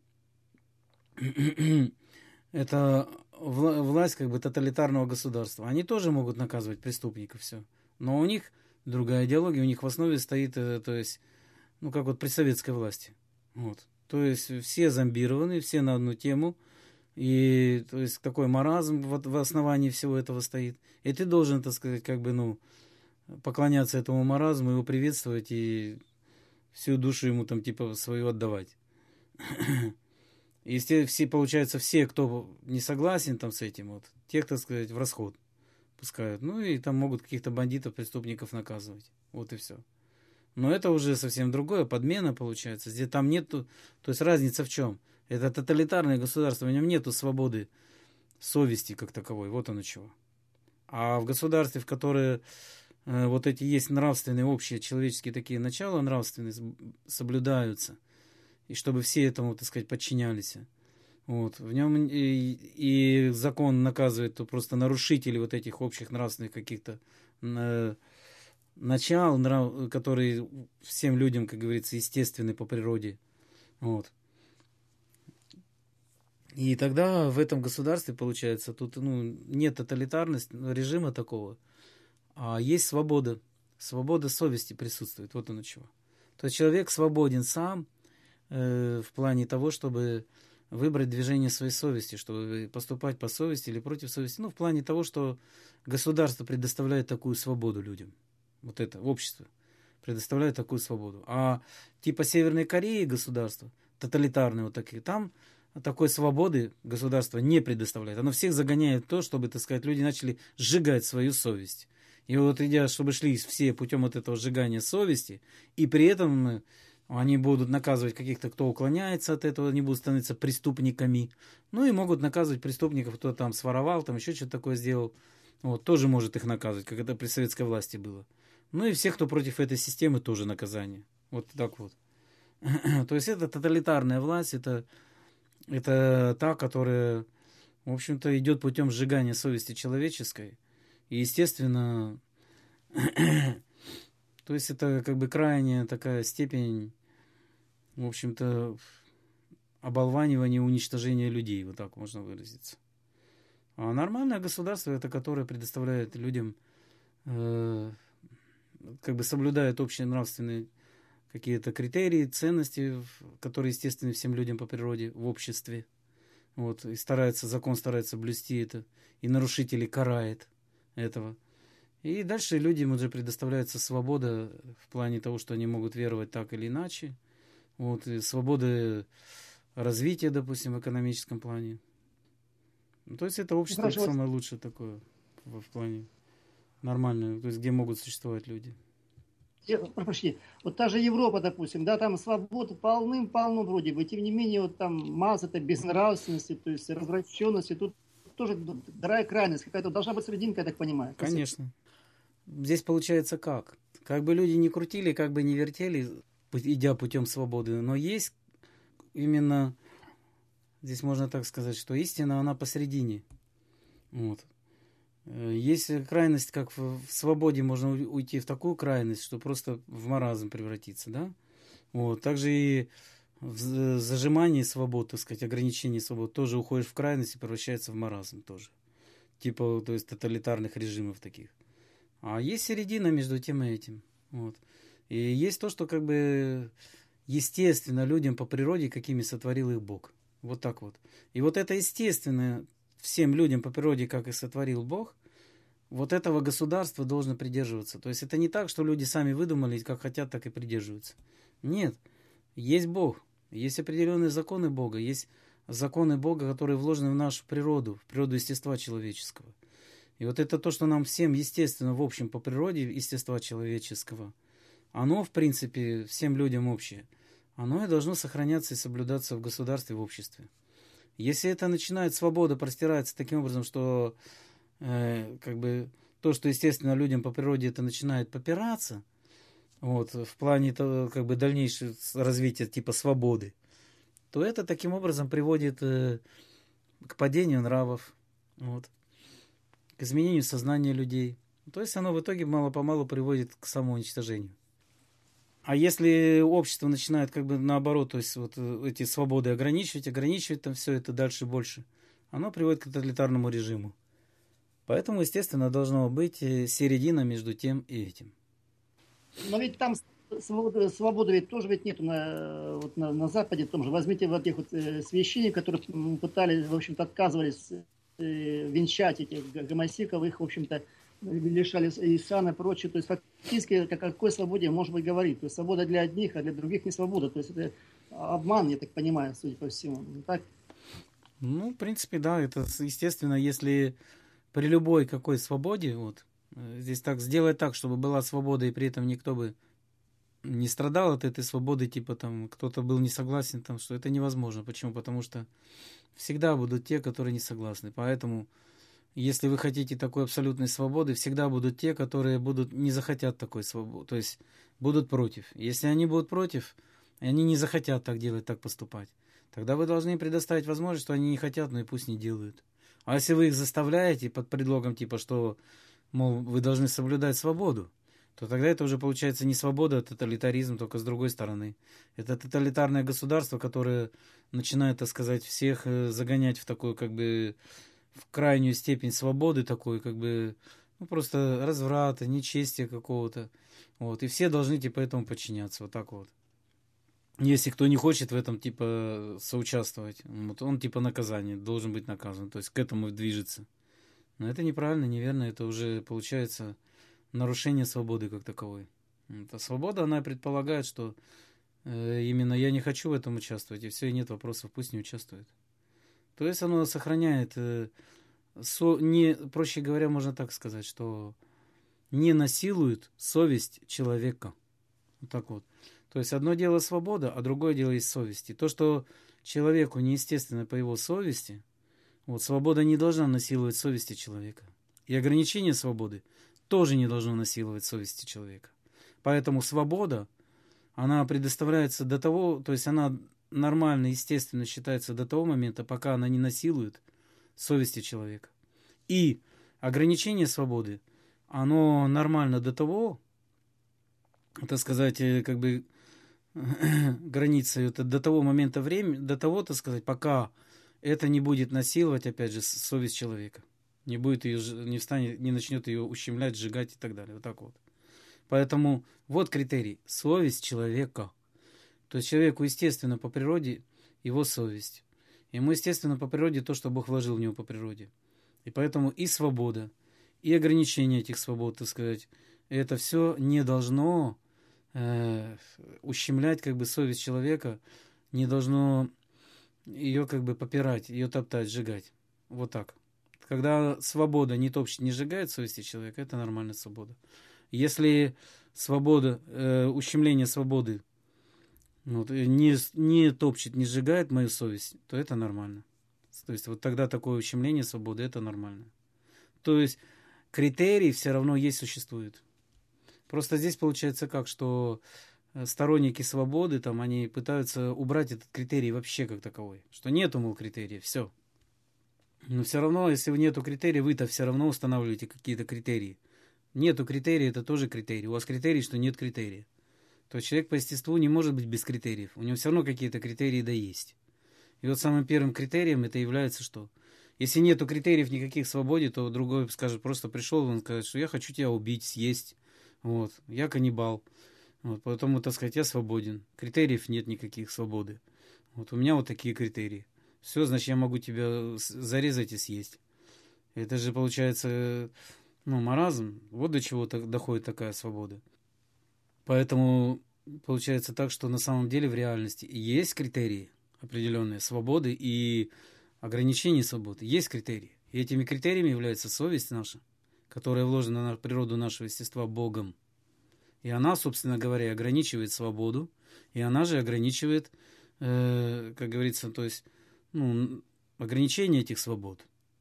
это власть как бы тоталитарного государства. Они тоже могут наказывать преступников, все. Но у них другая идеология, у них в основе стоит, то есть, ну как вот при советской власти. Вот. То есть все зомбированы, все на одну тему. И, то есть, такой маразм в, в основании всего этого стоит. И ты должен, так сказать, как бы, ну, поклоняться этому маразму, его приветствовать и всю душу ему там, типа, свою отдавать. И все, получается, все, кто не согласен там с этим, вот, тех, так сказать, в расход пускают. Ну, и там могут каких-то бандитов, преступников наказывать. Вот и все. Но это уже совсем другое, подмена получается. Здесь там нету, то есть разница в чем? Это тоталитарное государство, в нем нету свободы совести как таковой. Вот оно чего. А в государстве, в которое э, вот эти есть нравственные, общие человеческие такие начала нравственные соблюдаются, и чтобы все этому, так сказать, подчинялись. Вот. В нем и, и закон наказывает то просто нарушителей вот этих общих нравственных каких-то э, начал, нрав, которые всем людям, как говорится, естественны по природе. Вот. И тогда в этом государстве, получается, тут ну, нет тоталитарности, режима такого, а есть свобода. Свобода совести присутствует. Вот оно чего. То есть человек свободен сам э, в плане того, чтобы выбрать движение своей совести, чтобы поступать по совести или против совести. Ну, в плане того, что государство предоставляет такую свободу людям. Вот это, общество предоставляет такую свободу. А типа Северной Кореи государство, тоталитарные вот такие, там такой свободы государство не предоставляет. Оно всех загоняет в то, чтобы, так сказать, люди начали сжигать свою совесть. И вот идя, чтобы шли все путем вот этого сжигания совести, и при этом они будут наказывать каких-то, кто уклоняется от этого, они будут становиться преступниками. Ну и могут наказывать преступников, кто там своровал, там еще что-то такое сделал. Вот, тоже может их наказывать, как это при советской власти было. Ну и всех, кто против этой системы, тоже наказание. Вот так вот. То есть это тоталитарная власть, это Это та, которая, в общем-то, идет путем сжигания совести человеческой. И, естественно, то есть это как бы крайняя такая степень, в общем-то, оболванивания, уничтожения людей, вот так можно выразиться. А нормальное государство, это которое предоставляет людям, э, как бы соблюдает общие нравственные какие-то критерии, ценности, которые естественны всем людям по природе в обществе. Вот, и старается, закон старается блюсти это, и нарушителей карает этого. И дальше людям уже предоставляется свобода в плане того, что они могут веровать так или иначе. Вот, и свобода развития, допустим, в экономическом плане. Ну, то есть это общество Хорошо. самое лучшее такое в, в плане нормальное, то есть где могут существовать люди. Я, Прости, вот та же Европа, допустим, да, там свободы полным-полно вроде бы, тем не менее, вот там масса это безнравственности, то есть развращенности, тут тоже вторая крайность, какая-то должна быть серединка, я так понимаю. Конечно. Здесь получается как? Как бы люди не крутили, как бы не вертели, идя путем свободы, но есть именно, здесь можно так сказать, что истина, она посередине. Вот. Есть крайность, как в свободе можно уйти в такую крайность, что просто в маразм превратиться, да? Вот. Также и в зажимании свобод, так сказать, ограничении свобод, тоже уходишь в крайность и превращается в маразм тоже. Типа, то есть, тоталитарных режимов таких. А есть середина между тем и этим. Вот. И есть то, что как бы естественно людям по природе, какими сотворил их Бог. Вот так вот. И вот это естественное всем людям по природе, как и сотворил Бог, вот этого государства должно придерживаться. То есть это не так, что люди сами выдумали, как хотят, так и придерживаются. Нет. Есть Бог. Есть определенные законы Бога. Есть законы Бога, которые вложены в нашу природу, в природу естества человеческого. И вот это то, что нам всем естественно, в общем, по природе естества человеческого, оно, в принципе, всем людям общее. Оно и должно сохраняться и соблюдаться в государстве, в обществе. Если это начинает, свобода простирается таким образом, что э, как бы то, что естественно людям по природе, это начинает попираться, вот, в плане того, как бы дальнейшего развития типа свободы, то это таким образом приводит э, к падению нравов, вот, к изменению сознания людей. То есть оно в итоге мало-помалу приводит к самоуничтожению. А если общество начинает как бы наоборот, то есть вот эти свободы ограничивать, ограничивать там все это дальше больше, оно приводит к тоталитарному режиму. Поэтому, естественно, должно быть середина между тем и этим. Но ведь там свободы, свободы ведь тоже ведь нету на, вот на, на Западе, в том же. Возьмите вот этих вот священников, которые пытались, в общем-то, отказывались э, венчать этих гомосеков, их, в общем-то, лишали и сана и прочее. То есть фактически о какой свободе может быть говорить. То есть свобода для одних, а для других не свобода. То есть это обман, я так понимаю, судя по всему. Так? Ну, в принципе, да, это естественно, если при любой какой свободе, вот, здесь так сделать так, чтобы была свобода, и при этом никто бы не страдал от этой свободы, типа там кто-то был не согласен, там, что это невозможно. Почему? Потому что всегда будут те, которые не согласны. Поэтому если вы хотите такой абсолютной свободы, всегда будут те, которые будут, не захотят такой свободы, то есть будут против. Если они будут против, они не захотят так делать, так поступать, тогда вы должны им предоставить возможность, что они не хотят, но и пусть не делают. А если вы их заставляете под предлогом типа, что, мол, вы должны соблюдать свободу, то тогда это уже получается не свобода, а тоталитаризм, только с другой стороны. Это тоталитарное государство, которое начинает, так сказать, всех загонять в такую, как бы, в крайнюю степень свободы такой, как бы, ну, просто разврата, нечестия какого-то. Вот. И все должны, типа, этому подчиняться. Вот так вот. Если кто не хочет в этом, типа, соучаствовать, вот он, типа, наказание, должен быть наказан. То есть к этому движется. Но это неправильно, неверно. Это уже, получается, нарушение свободы как таковой. А свобода, она предполагает, что э, именно я не хочу в этом участвовать, и все, и нет вопросов, пусть не участвует. То есть оно сохраняет, э, со, не, проще говоря, можно так сказать, что не насилует совесть человека. Вот так вот. То есть одно дело свобода, а другое дело есть совесть. И то, что человеку неестественно по его совести, вот, свобода не должна насиловать совести человека. И ограничение свободы тоже не должно насиловать совести человека. Поэтому свобода, она предоставляется до того, то есть она нормально, естественно считается до того момента, пока она не насилует совести человека. И ограничение свободы, оно нормально до того, так сказать, как бы граница это до того момента времени, до того, так сказать, пока это не будет насиловать, опять же, совесть человека. Не будет ее, не встанет, не начнет ее ущемлять, сжигать и так далее. Вот так вот. Поэтому вот критерий. Совесть человека. То есть человеку, естественно, по природе его совесть. Ему, естественно, по природе то, что Бог вложил в него по природе. И поэтому и свобода, и ограничение этих свобод, так сказать, это все не должно э, ущемлять как бы совесть человека, не должно ее как бы попирать, ее топтать, сжигать. Вот так. Когда свобода не топчет, не сжигает совести человека, это нормальная свобода. Если свобода, э, ущемление свободы вот, не, не топчет, не сжигает мою совесть, то это нормально. То есть вот тогда такое ущемление свободы, это нормально. То есть критерий все равно есть, существует. Просто здесь получается как, что сторонники свободы, там, они пытаются убрать этот критерий вообще как таковой. Что нету, мол, критерия, все. Но все равно, если нету критерия, вы-то все равно устанавливаете какие-то критерии. Нету критерия, это тоже критерий. У вас критерий, что нет критерия. То есть человек по естеству не может быть без критериев. У него все равно какие-то критерии да есть. И вот самым первым критерием это является что? Если нету критериев никаких в свободе, то другой скажет, просто пришел, он скажет, что я хочу тебя убить, съесть. Вот, я каннибал. Вот, поэтому, так сказать, я свободен. Критериев нет никаких свободы. Вот у меня вот такие критерии. Все, значит, я могу тебя зарезать и съесть. Это же получается, ну, маразм. Вот до чего доходит такая свобода. Поэтому получается так, что на самом деле в реальности есть критерии определенные свободы и ограничения свободы. Есть критерии. И этими критериями является совесть наша, которая вложена на природу нашего естества Богом. И она, собственно говоря, ограничивает свободу, и она же ограничивает, э, как говорится, то есть, ну, ограничение этих свобод.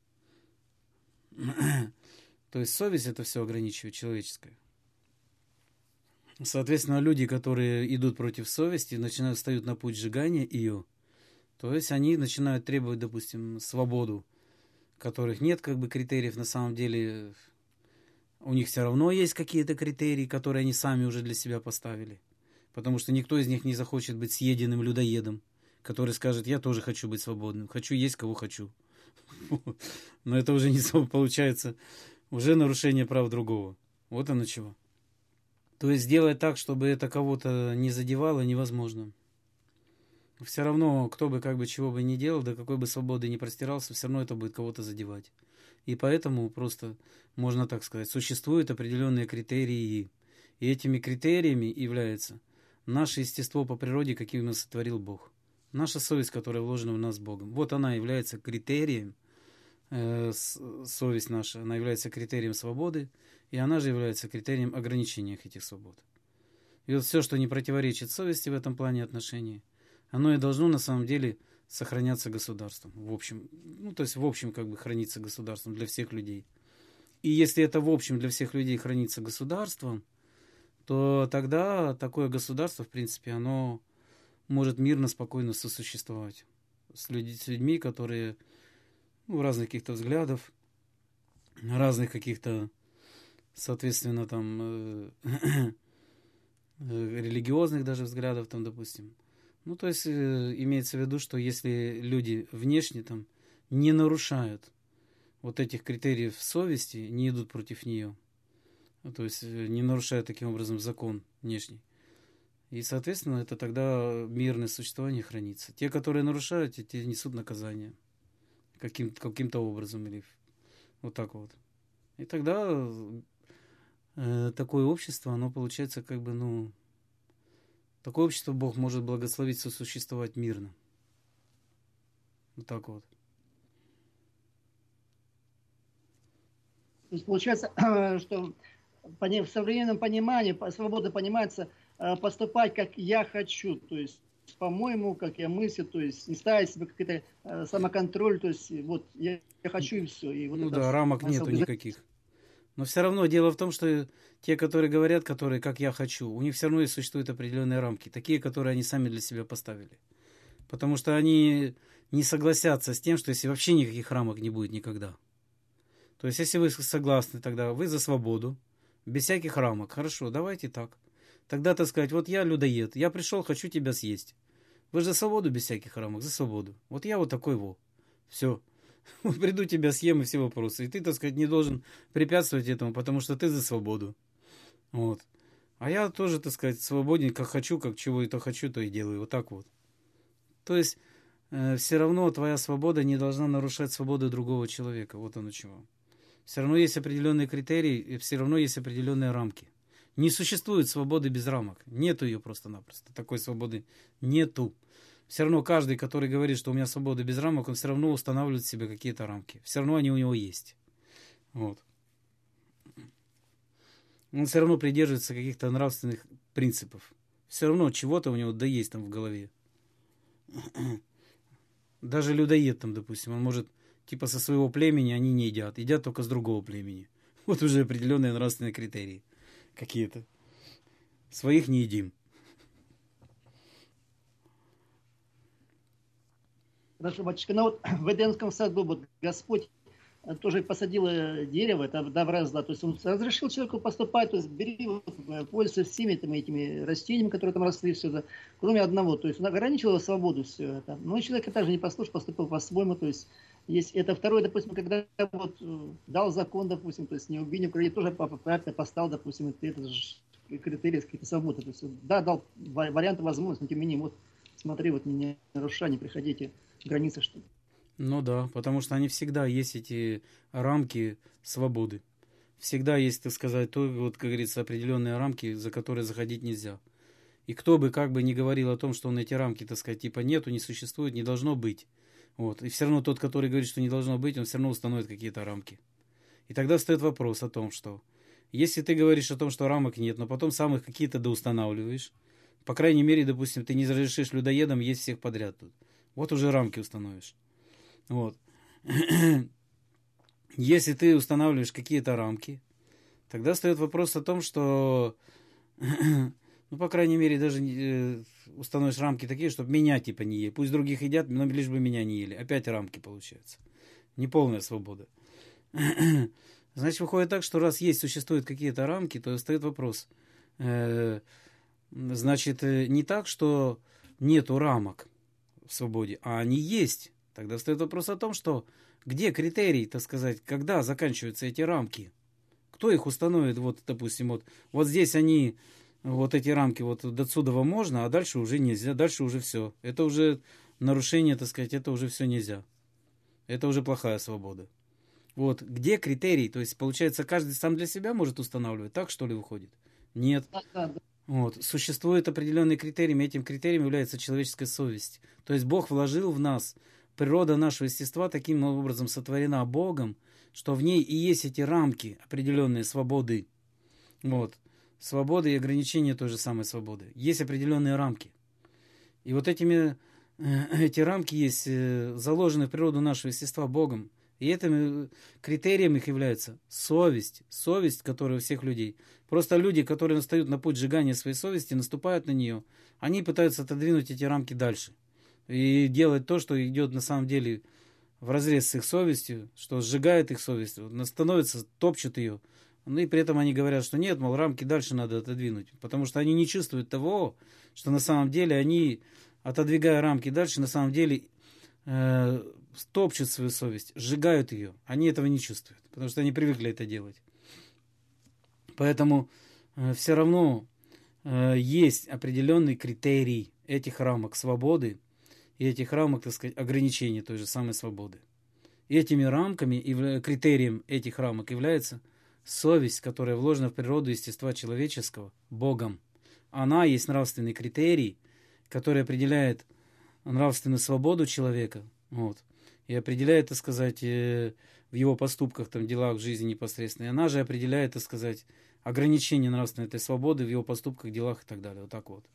То есть совесть это все ограничивает человеческое. Соответственно, люди, которые идут против совести, начинают встают на путь сжигания ее, то есть они начинают требовать, допустим, свободу, которых нет как бы критериев на самом деле. У них все равно есть какие-то критерии, которые они сами уже для себя поставили. Потому что никто из них не захочет быть съеденным людоедом, который скажет, я тоже хочу быть свободным, хочу есть кого хочу. Но это уже не получается, уже нарушение прав другого. Вот оно чего. То есть сделать так, чтобы это кого-то не задевало, невозможно. Все равно, кто бы как бы чего бы ни делал, до какой бы свободы ни простирался, все равно это будет кого-то задевать. И поэтому просто, можно так сказать, существуют определенные критерии. И этими критериями является наше естество по природе, каким нас сотворил Бог. Наша совесть, которая вложена в нас Богом. Вот она является критерием, э, совесть наша, она является критерием свободы, и она же является критерием ограничения этих свобод. И вот все, что не противоречит совести в этом плане отношений, оно и должно на самом деле сохраняться государством. В общем, ну то есть в общем как бы хранится государством для всех людей. И если это в общем для всех людей хранится государством, то тогда такое государство, в принципе, оно может мирно, спокойно сосуществовать с, людь- с людьми, которые ну, разных каких-то взглядов, разных каких-то, соответственно, там э, религиозных даже взглядов, там, допустим. Ну, то есть э, имеется в виду, что если люди внешне там не нарушают вот этих критериев совести, не идут против нее, то есть э, не нарушают таким образом закон внешний, и, соответственно, это тогда мирное существование хранится. Те, которые нарушают, те несут наказание каким- каким-то образом или вот так вот. И тогда э, такое общество, оно получается как бы, ну, такое общество Бог может благословить сосуществовать мирно. Вот так вот. То есть получается, что в современном понимании свобода понимается поступать, как я хочу, то есть по-моему, как я мыслю, то есть не ставить себе какой-то самоконтроль, то есть вот я, я хочу и все. И вот ну это да, рамок нету свобода. никаких. Но все равно дело в том, что те, которые говорят, которые как я хочу, у них все равно и существуют определенные рамки, такие, которые они сами для себя поставили. Потому что они не согласятся с тем, что если вообще никаких рамок не будет никогда. То есть, если вы согласны, тогда вы за свободу, без всяких рамок. Хорошо, давайте так. Тогда, так сказать, вот я людоед, я пришел, хочу тебя съесть. Вы же за свободу без всяких рамок, за свободу. Вот я вот такой во. Все. Приду тебя съем и все вопросы. И ты, так сказать, не должен препятствовать этому, потому что ты за свободу. Вот. А я тоже, так сказать, свободен, как хочу, как чего и то хочу, то и делаю. Вот так вот. То есть, э, все равно твоя свобода не должна нарушать свободу другого человека. Вот оно чего. Все равно есть определенные критерии, и все равно есть определенные рамки. Не существует свободы без рамок. Нету ее просто-напросто. Такой свободы нету. Все равно каждый, который говорит, что у меня свобода без рамок, он все равно устанавливает себе какие-то рамки. Все равно они у него есть. Вот. Он все равно придерживается каких-то нравственных принципов. Все равно чего-то у него да есть там в голове. Даже людоед там, допустим, он может типа со своего племени они не едят. Едят только с другого племени. Вот уже определенные нравственные критерии какие-то. Своих не едим. Хорошо, батюшка. Ну вот в Эдемском саду вот Господь тоже посадил дерево, это добра зла. То есть он разрешил человеку поступать, то есть бери, вот, пользуйся всеми там, этими растениями, которые там росли, все это, кроме одного. То есть он ограничил его свободу, все это. Но человек также не послушал, поступил по-своему. То есть есть это второе, допустим, когда вот дал закон, допустим, то есть не убей, не укради, тоже папа правильно поставил, допустим, это, это же критерии какие-то свободы. То есть да, дал варианты возможности, но тем не менее, вот смотри, вот не нарушай, не приходите границы, что ли. Ну да, потому что они всегда есть, эти рамки свободы. Всегда есть, так сказать, то, вот, как говорится, определенные рамки, за которые заходить нельзя. И кто бы как бы ни говорил о том, что он эти рамки, так сказать, типа нету, не существует, не должно быть. Вот. И все равно тот, который говорит, что не должно быть, он все равно установит какие-то рамки. И тогда встает вопрос о том, что если ты говоришь о том, что рамок нет, но потом сам их какие-то доустанавливаешь, по крайней мере, допустим, ты не разрешишь людоедам есть всех подряд тут. Вот уже рамки установишь. Вот. Если ты устанавливаешь какие-то рамки, тогда встает вопрос о том, что, ну, по крайней мере, даже э, установишь рамки такие, чтобы меня типа не ели. Пусть других едят, но лишь бы меня не ели. Опять рамки получаются. Неполная свобода. Значит, выходит так, что раз есть, существуют какие-то рамки, то встает вопрос. Э, значит, не так, что нету рамок в свободе, а они есть. Тогда встает вопрос о том, что где критерий, так сказать, когда заканчиваются эти рамки? Кто их установит? Вот, допустим, вот, вот здесь они, вот эти рамки, вот до отсюда можно, а дальше уже нельзя, дальше уже все. Это уже нарушение, так сказать, это уже все нельзя. Это уже плохая свобода. Вот, где критерий? То есть, получается, каждый сам для себя может устанавливать, так что ли выходит? Нет. Вот. Существует определенный критерий, этим критерием является человеческая совесть. То есть Бог вложил в нас, природа нашего естества таким образом сотворена Богом, что в ней и есть эти рамки определенные свободы. Вот. Свободы и ограничения той же самой свободы. Есть определенные рамки. И вот этими, эти рамки есть заложены в природу нашего естества Богом. И этим критерием их является совесть. Совесть, которая у всех людей. Просто люди, которые настают на путь сжигания своей совести, наступают на нее, они пытаются отодвинуть эти рамки дальше. И делать то, что идет на самом деле вразрез с их совестью, что сжигает их совесть, становится, топчет ее. Ну и при этом они говорят, что нет, мол, рамки дальше надо отодвинуть. Потому что они не чувствуют того, что на самом деле они, отодвигая рамки дальше, на самом деле э, топчут свою совесть, сжигают ее. Они этого не чувствуют, потому что они привыкли это делать. Поэтому э, все равно э, есть определенный критерий этих рамок свободы, и этих рамок, так сказать, ограничений той же самой свободы. И этими рамками, и критерием этих рамок является совесть, которая вложена в природу естества человеческого Богом. Она есть нравственный критерий, который определяет нравственную свободу человека, вот, и определяет, так сказать, в его поступках, там, делах, в жизни непосредственно. И она же определяет, так сказать, ограничение нравственной этой свободы в его поступках, делах и так далее. Вот так вот.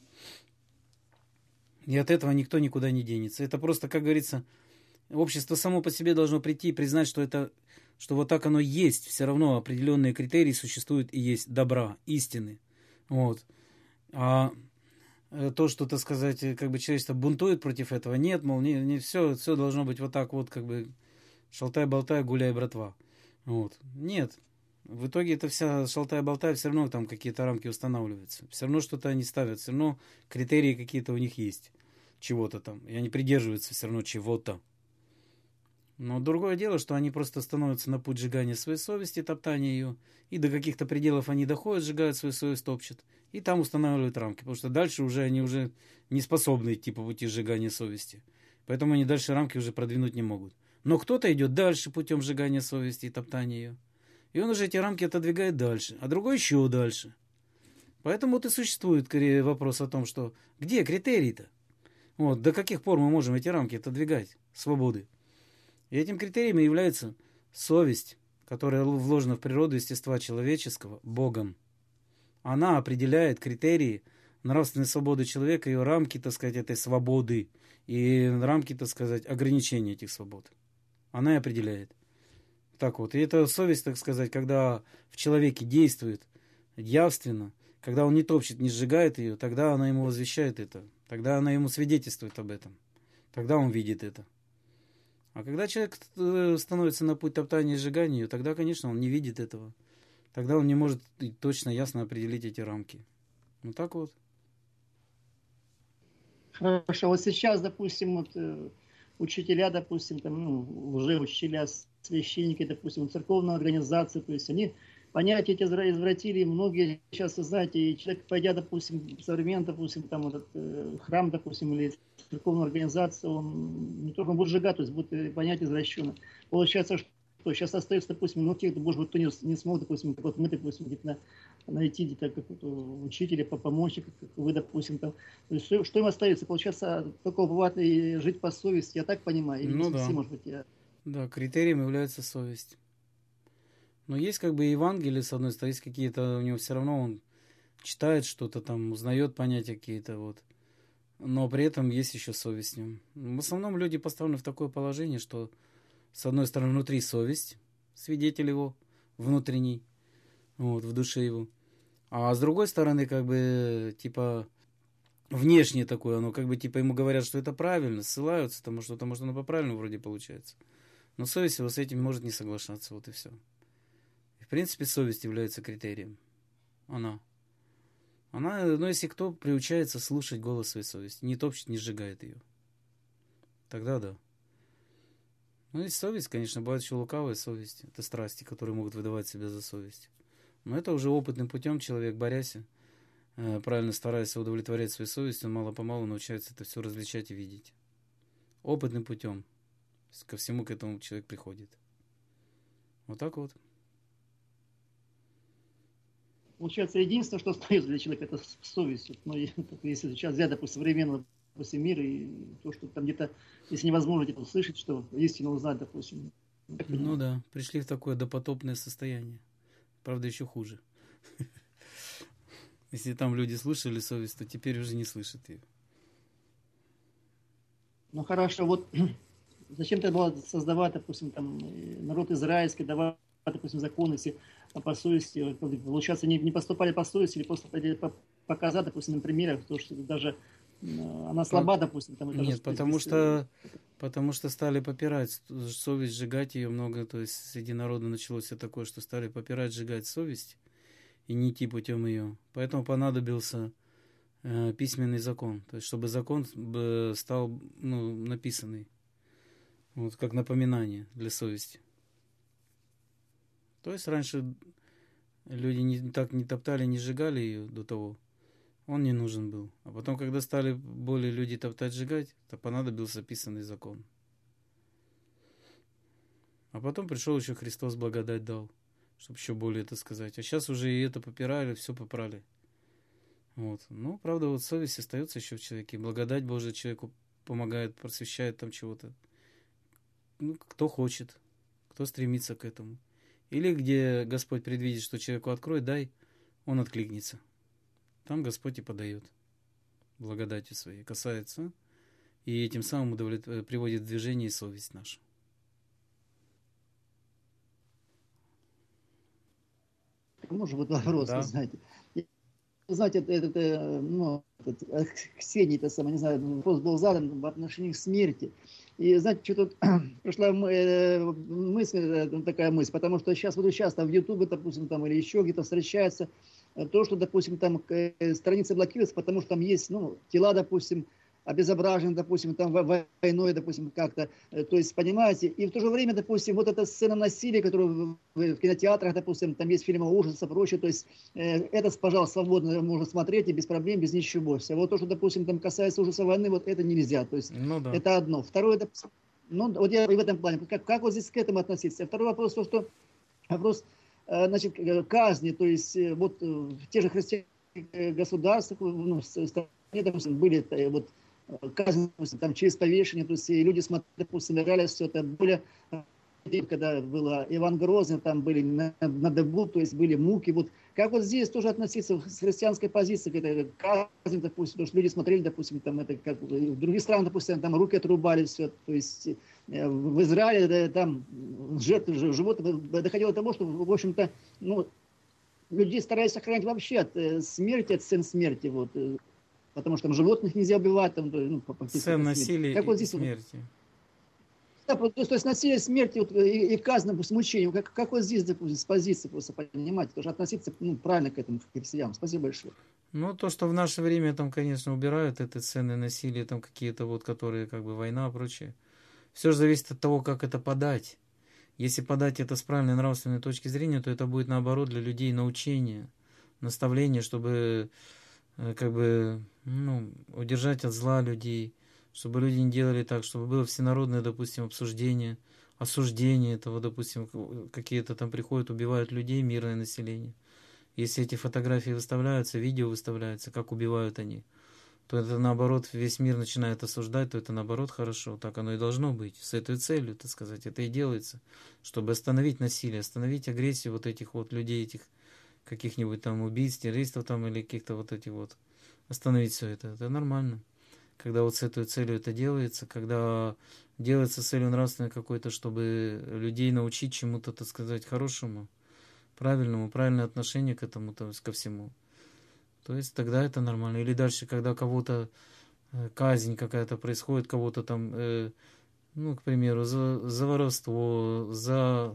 И от этого никто никуда не денется. Это просто, как говорится, общество само по себе должно прийти и признать, что, это, что вот так оно есть. Все равно определенные критерии существуют и есть добра, истины. Вот. А то, что, так сказать, как бы человечество бунтует против этого, нет, мол, не, не все, все должно быть вот так вот, как бы шалтай-болтай, гуляй, братва. Вот. Нет. В итоге это вся шалтай-болтай, все равно там какие-то рамки устанавливаются. Все равно что-то они ставят, все равно критерии какие-то у них есть. Чего-то там. И они придерживаются все равно чего-то. Но другое дело, что они просто становятся на путь сжигания своей совести, топтания ее, и до каких-то пределов они доходят, сжигают свою совесть, топчут, и там устанавливают рамки, потому что дальше уже они уже не способны идти по пути сжигания совести. Поэтому они дальше рамки уже продвинуть не могут. Но кто-то идет дальше путем сжигания совести и топтания ее. И он уже эти рамки отодвигает дальше, а другой еще дальше. Поэтому вот и существует вопрос о том, что где критерий-то? Вот, до каких пор мы можем эти рамки отодвигать свободы? И этим критерием является совесть, которая вложена в природу естества человеческого Богом. Она определяет критерии нравственной свободы человека, ее рамки, так сказать, этой свободы, и рамки, так сказать, ограничения этих свобод. Она и определяет. Так вот, и эта совесть, так сказать, когда в человеке действует явственно, когда он не топчет, не сжигает ее, тогда она ему возвещает это, тогда она ему свидетельствует об этом, тогда он видит это. А когда человек становится на путь топтания и сжигания, тогда, конечно, он не видит этого. Тогда он не может точно, ясно определить эти рамки. Ну так вот. Хорошо. Вот сейчас, допустим, вот, э, учителя, допустим, там, ну, уже учителя, священники, допустим, церковные организации, то есть они понятия эти извратили, многие сейчас, знаете, и человек, пойдя, допустим, современно, допустим, там этот э, храм, допустим, или церковную организацию, он не только будет сжигать, то есть будет понятие извращено. Получается, что сейчас остается, допустим, ну, те, может быть, кто не, не смог, допустим, как вот мы, допустим, где-то найти где-то какого-то учителя, помощника, как вы, допустим, там. То есть, что, что им остается? Получается, только бывает и жить по совести, я так понимаю, или Ну не да. совсем, может быть, я... Да, критерием является совесть. Но есть как бы Евангелие, с одной стороны, есть какие-то, у него все равно он читает что-то там, узнает понятия какие-то, вот. Но при этом есть еще совесть в нем. В основном люди поставлены в такое положение, что с одной стороны внутри совесть, свидетель его внутренний, вот, в душе его. А с другой стороны, как бы, типа, внешнее такое, оно как бы, типа, ему говорят, что это правильно, ссылаются, потому что, потому что оно по-правильному вроде получается. Но совесть его с этим может не соглашаться, вот и все. В принципе, совесть является критерием. Она. Она, ну, если кто приучается слушать голос своей совести, не топчет, не сжигает ее, тогда да. Ну, и совесть, конечно, бывает еще лукавая совесть. Это страсти, которые могут выдавать себя за совесть. Но это уже опытным путем человек, борясь, правильно стараясь удовлетворять свою совесть, он мало-помалу научается это все различать и видеть. Опытным путем. Ко всему к этому человек приходит. Вот так вот. Получается, единственное, что остается для человека, это совесть. Но если сейчас взять, допустим, современный, допустим, мир, и то, что там где-то, если невозможно где-то услышать, что истину узнать, допустим. Ну да, пришли в такое допотопное состояние. Правда, еще хуже. Если там люди слышали совесть, то теперь уже не слышат ее. Ну хорошо, вот зачем тогда было создавать, допустим, там, народ израильский, давать, допустим, законы, если по совести, получается, не, не поступали по совести, или просто показать, допустим, на примерах, то, что даже она слаба, допустим. Там, Нет, же, потому есть, что, потому что стали попирать совесть, сжигать ее много, то есть среди народа началось все такое, что стали попирать, сжигать совесть и не идти путем ее. Поэтому понадобился э, письменный закон, то есть чтобы закон стал, ну, написанный, вот как напоминание для совести. То есть раньше люди не, так не топтали, не сжигали ее до того. Он не нужен был. А потом, когда стали более люди топтать, сжигать, то понадобился писанный закон. А потом пришел еще Христос, благодать дал, чтобы еще более это сказать. А сейчас уже и это попирали, все попрали. Вот. Ну, правда, вот совесть остается еще в человеке. Благодать Божия человеку помогает, просвещает там чего-то. Ну, кто хочет, кто стремится к этому. Или где Господь предвидит, что человеку откроет, дай, он откликнется. Там Господь и подает благодатью своей, касается, и этим самым удовлет... приводит в движение совесть нашу. Может быть, вопрос, Да. знаете. Знаете, это, это, ну, это, Ксении, это самое, не знаю, вопрос был задан в отношении смерти. И, знаете, что-то пришла мысль, такая мысль, потому что сейчас, вот сейчас там в Ютубе, допустим, там, или еще где-то встречается то, что, допустим, там страницы блокируются, потому что там есть, ну, тела, допустим, обезображен, допустим, там войной, допустим, как-то. То есть, понимаете, и в то же время, допустим, вот эта сцена насилия, которую в кинотеатрах, допустим, там есть фильмы ужасов и прочее, то есть это, пожалуйста, свободно можно смотреть и без проблем, без ничего. А вот то, что, допустим, там касается ужаса войны, вот это нельзя. То есть Ну да. это одно. Второе, допустим, ну, вот я и в этом плане, как, как вот здесь к этому относиться? Второй вопрос, то, что вопрос, значит, казни, то есть вот в тех же христианских государствах, ну, в стране, допустим, были вот казни, допустим, там через повешение, то есть и люди смотрели, допустим, собирали все это, были, когда было Иван Грозный, там были на, на Дебу, то есть были муки, вот как вот здесь тоже относиться с христианской позиции к этой казни, допустим, потому что люди смотрели, допустим, там это, как в других странах, допустим, там руки отрубали, все, то есть в Израиле да, там жертвы животных доходило до того, что, в общем-то, ну, людей старались сохранять вообще от смерти, от сцен смерти, вот, потому что там животных нельзя убивать, там, ну, Сцен насилия как и, вот и здесь смерти. Да, то, то есть насилие, смерти вот, и, и казнь, допустим, мучение, как, как вот здесь, допустим, с позиции просто понимать, тоже относиться ну, правильно к этому, к христианам. Спасибо большое. Ну, то, что в наше время там, конечно, убирают эти сцены насилия, там какие-то вот, которые как бы война и прочее. Все же зависит от того, как это подать. Если подать это с правильной нравственной точки зрения, то это будет наоборот для людей научение, наставление, чтобы как бы ну, удержать от зла людей, чтобы люди не делали так, чтобы было всенародное, допустим, обсуждение, осуждение этого, допустим, какие-то там приходят, убивают людей, мирное население. Если эти фотографии выставляются, видео выставляются, как убивают они, то это наоборот весь мир начинает осуждать, то это наоборот хорошо. Так оно и должно быть. С этой целью, так сказать, это и делается, чтобы остановить насилие, остановить агрессию вот этих вот людей, этих каких-нибудь там убийц, террористов там или каких-то вот этих вот. Остановить все это. Это нормально. Когда вот с этой целью это делается, когда делается с целью нравственной какой-то, чтобы людей научить чему-то, так сказать, хорошему, правильному, правильное отношение к этому, то есть ко всему. То есть тогда это нормально. Или дальше, когда кого-то э, казнь какая-то происходит, кого-то там, э, ну, к примеру, за, за воровство, за,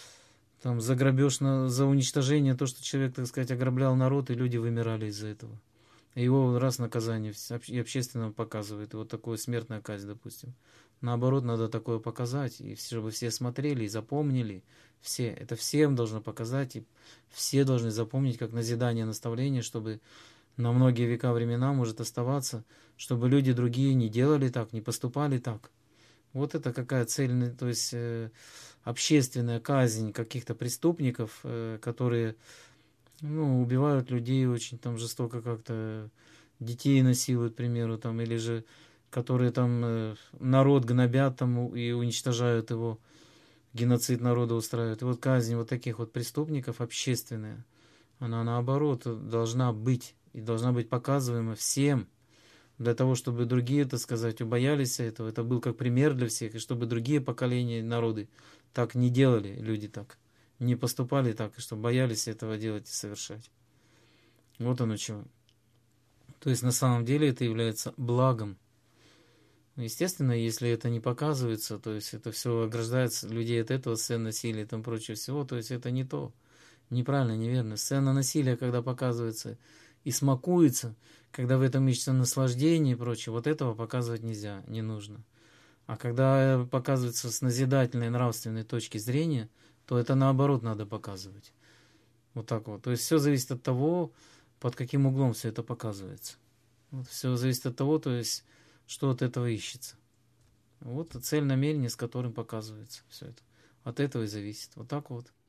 там, за грабеж, на, за уничтожение, то, что человек, так сказать, ограблял народ, и люди вымирали из-за этого. И его раз наказание и общественно показывает, и вот такое смертная казнь, допустим. Наоборот, надо такое показать, и чтобы все смотрели и запомнили. Все. Это всем должно показать, и все должны запомнить, как назидание, наставление, чтобы на многие века времена может оставаться, чтобы люди другие не делали так, не поступали так. Вот это какая цель, то есть э, общественная казнь каких-то преступников, э, которые ну, убивают людей очень там жестоко как-то, детей насилуют, к примеру, там, или же которые там э, народ гнобят там и уничтожают его, геноцид народа устраивают. И вот казнь вот таких вот преступников общественная, она наоборот должна быть и должна быть показываема всем, для того, чтобы другие, так сказать, убоялись этого. Это был как пример для всех, и чтобы другие поколения, народы так не делали, люди так не поступали так, и чтобы боялись этого делать и совершать. Вот оно чего. То есть на самом деле это является благом. Естественно, если это не показывается, то есть это все ограждает людей от этого, сцен насилия и там прочее всего, то есть это не то. Неправильно, неверно. Сцена насилия, когда показывается и смакуется, когда в этом ищется наслаждение и прочее, вот этого показывать нельзя, не нужно. А когда показывается с назидательной нравственной точки зрения, то это наоборот надо показывать. Вот так вот. То есть все зависит от того, под каким углом все это показывается. Вот все зависит от того, то есть, что от этого ищется. Вот цель намерения, с которым показывается все это. От этого и зависит. Вот так вот.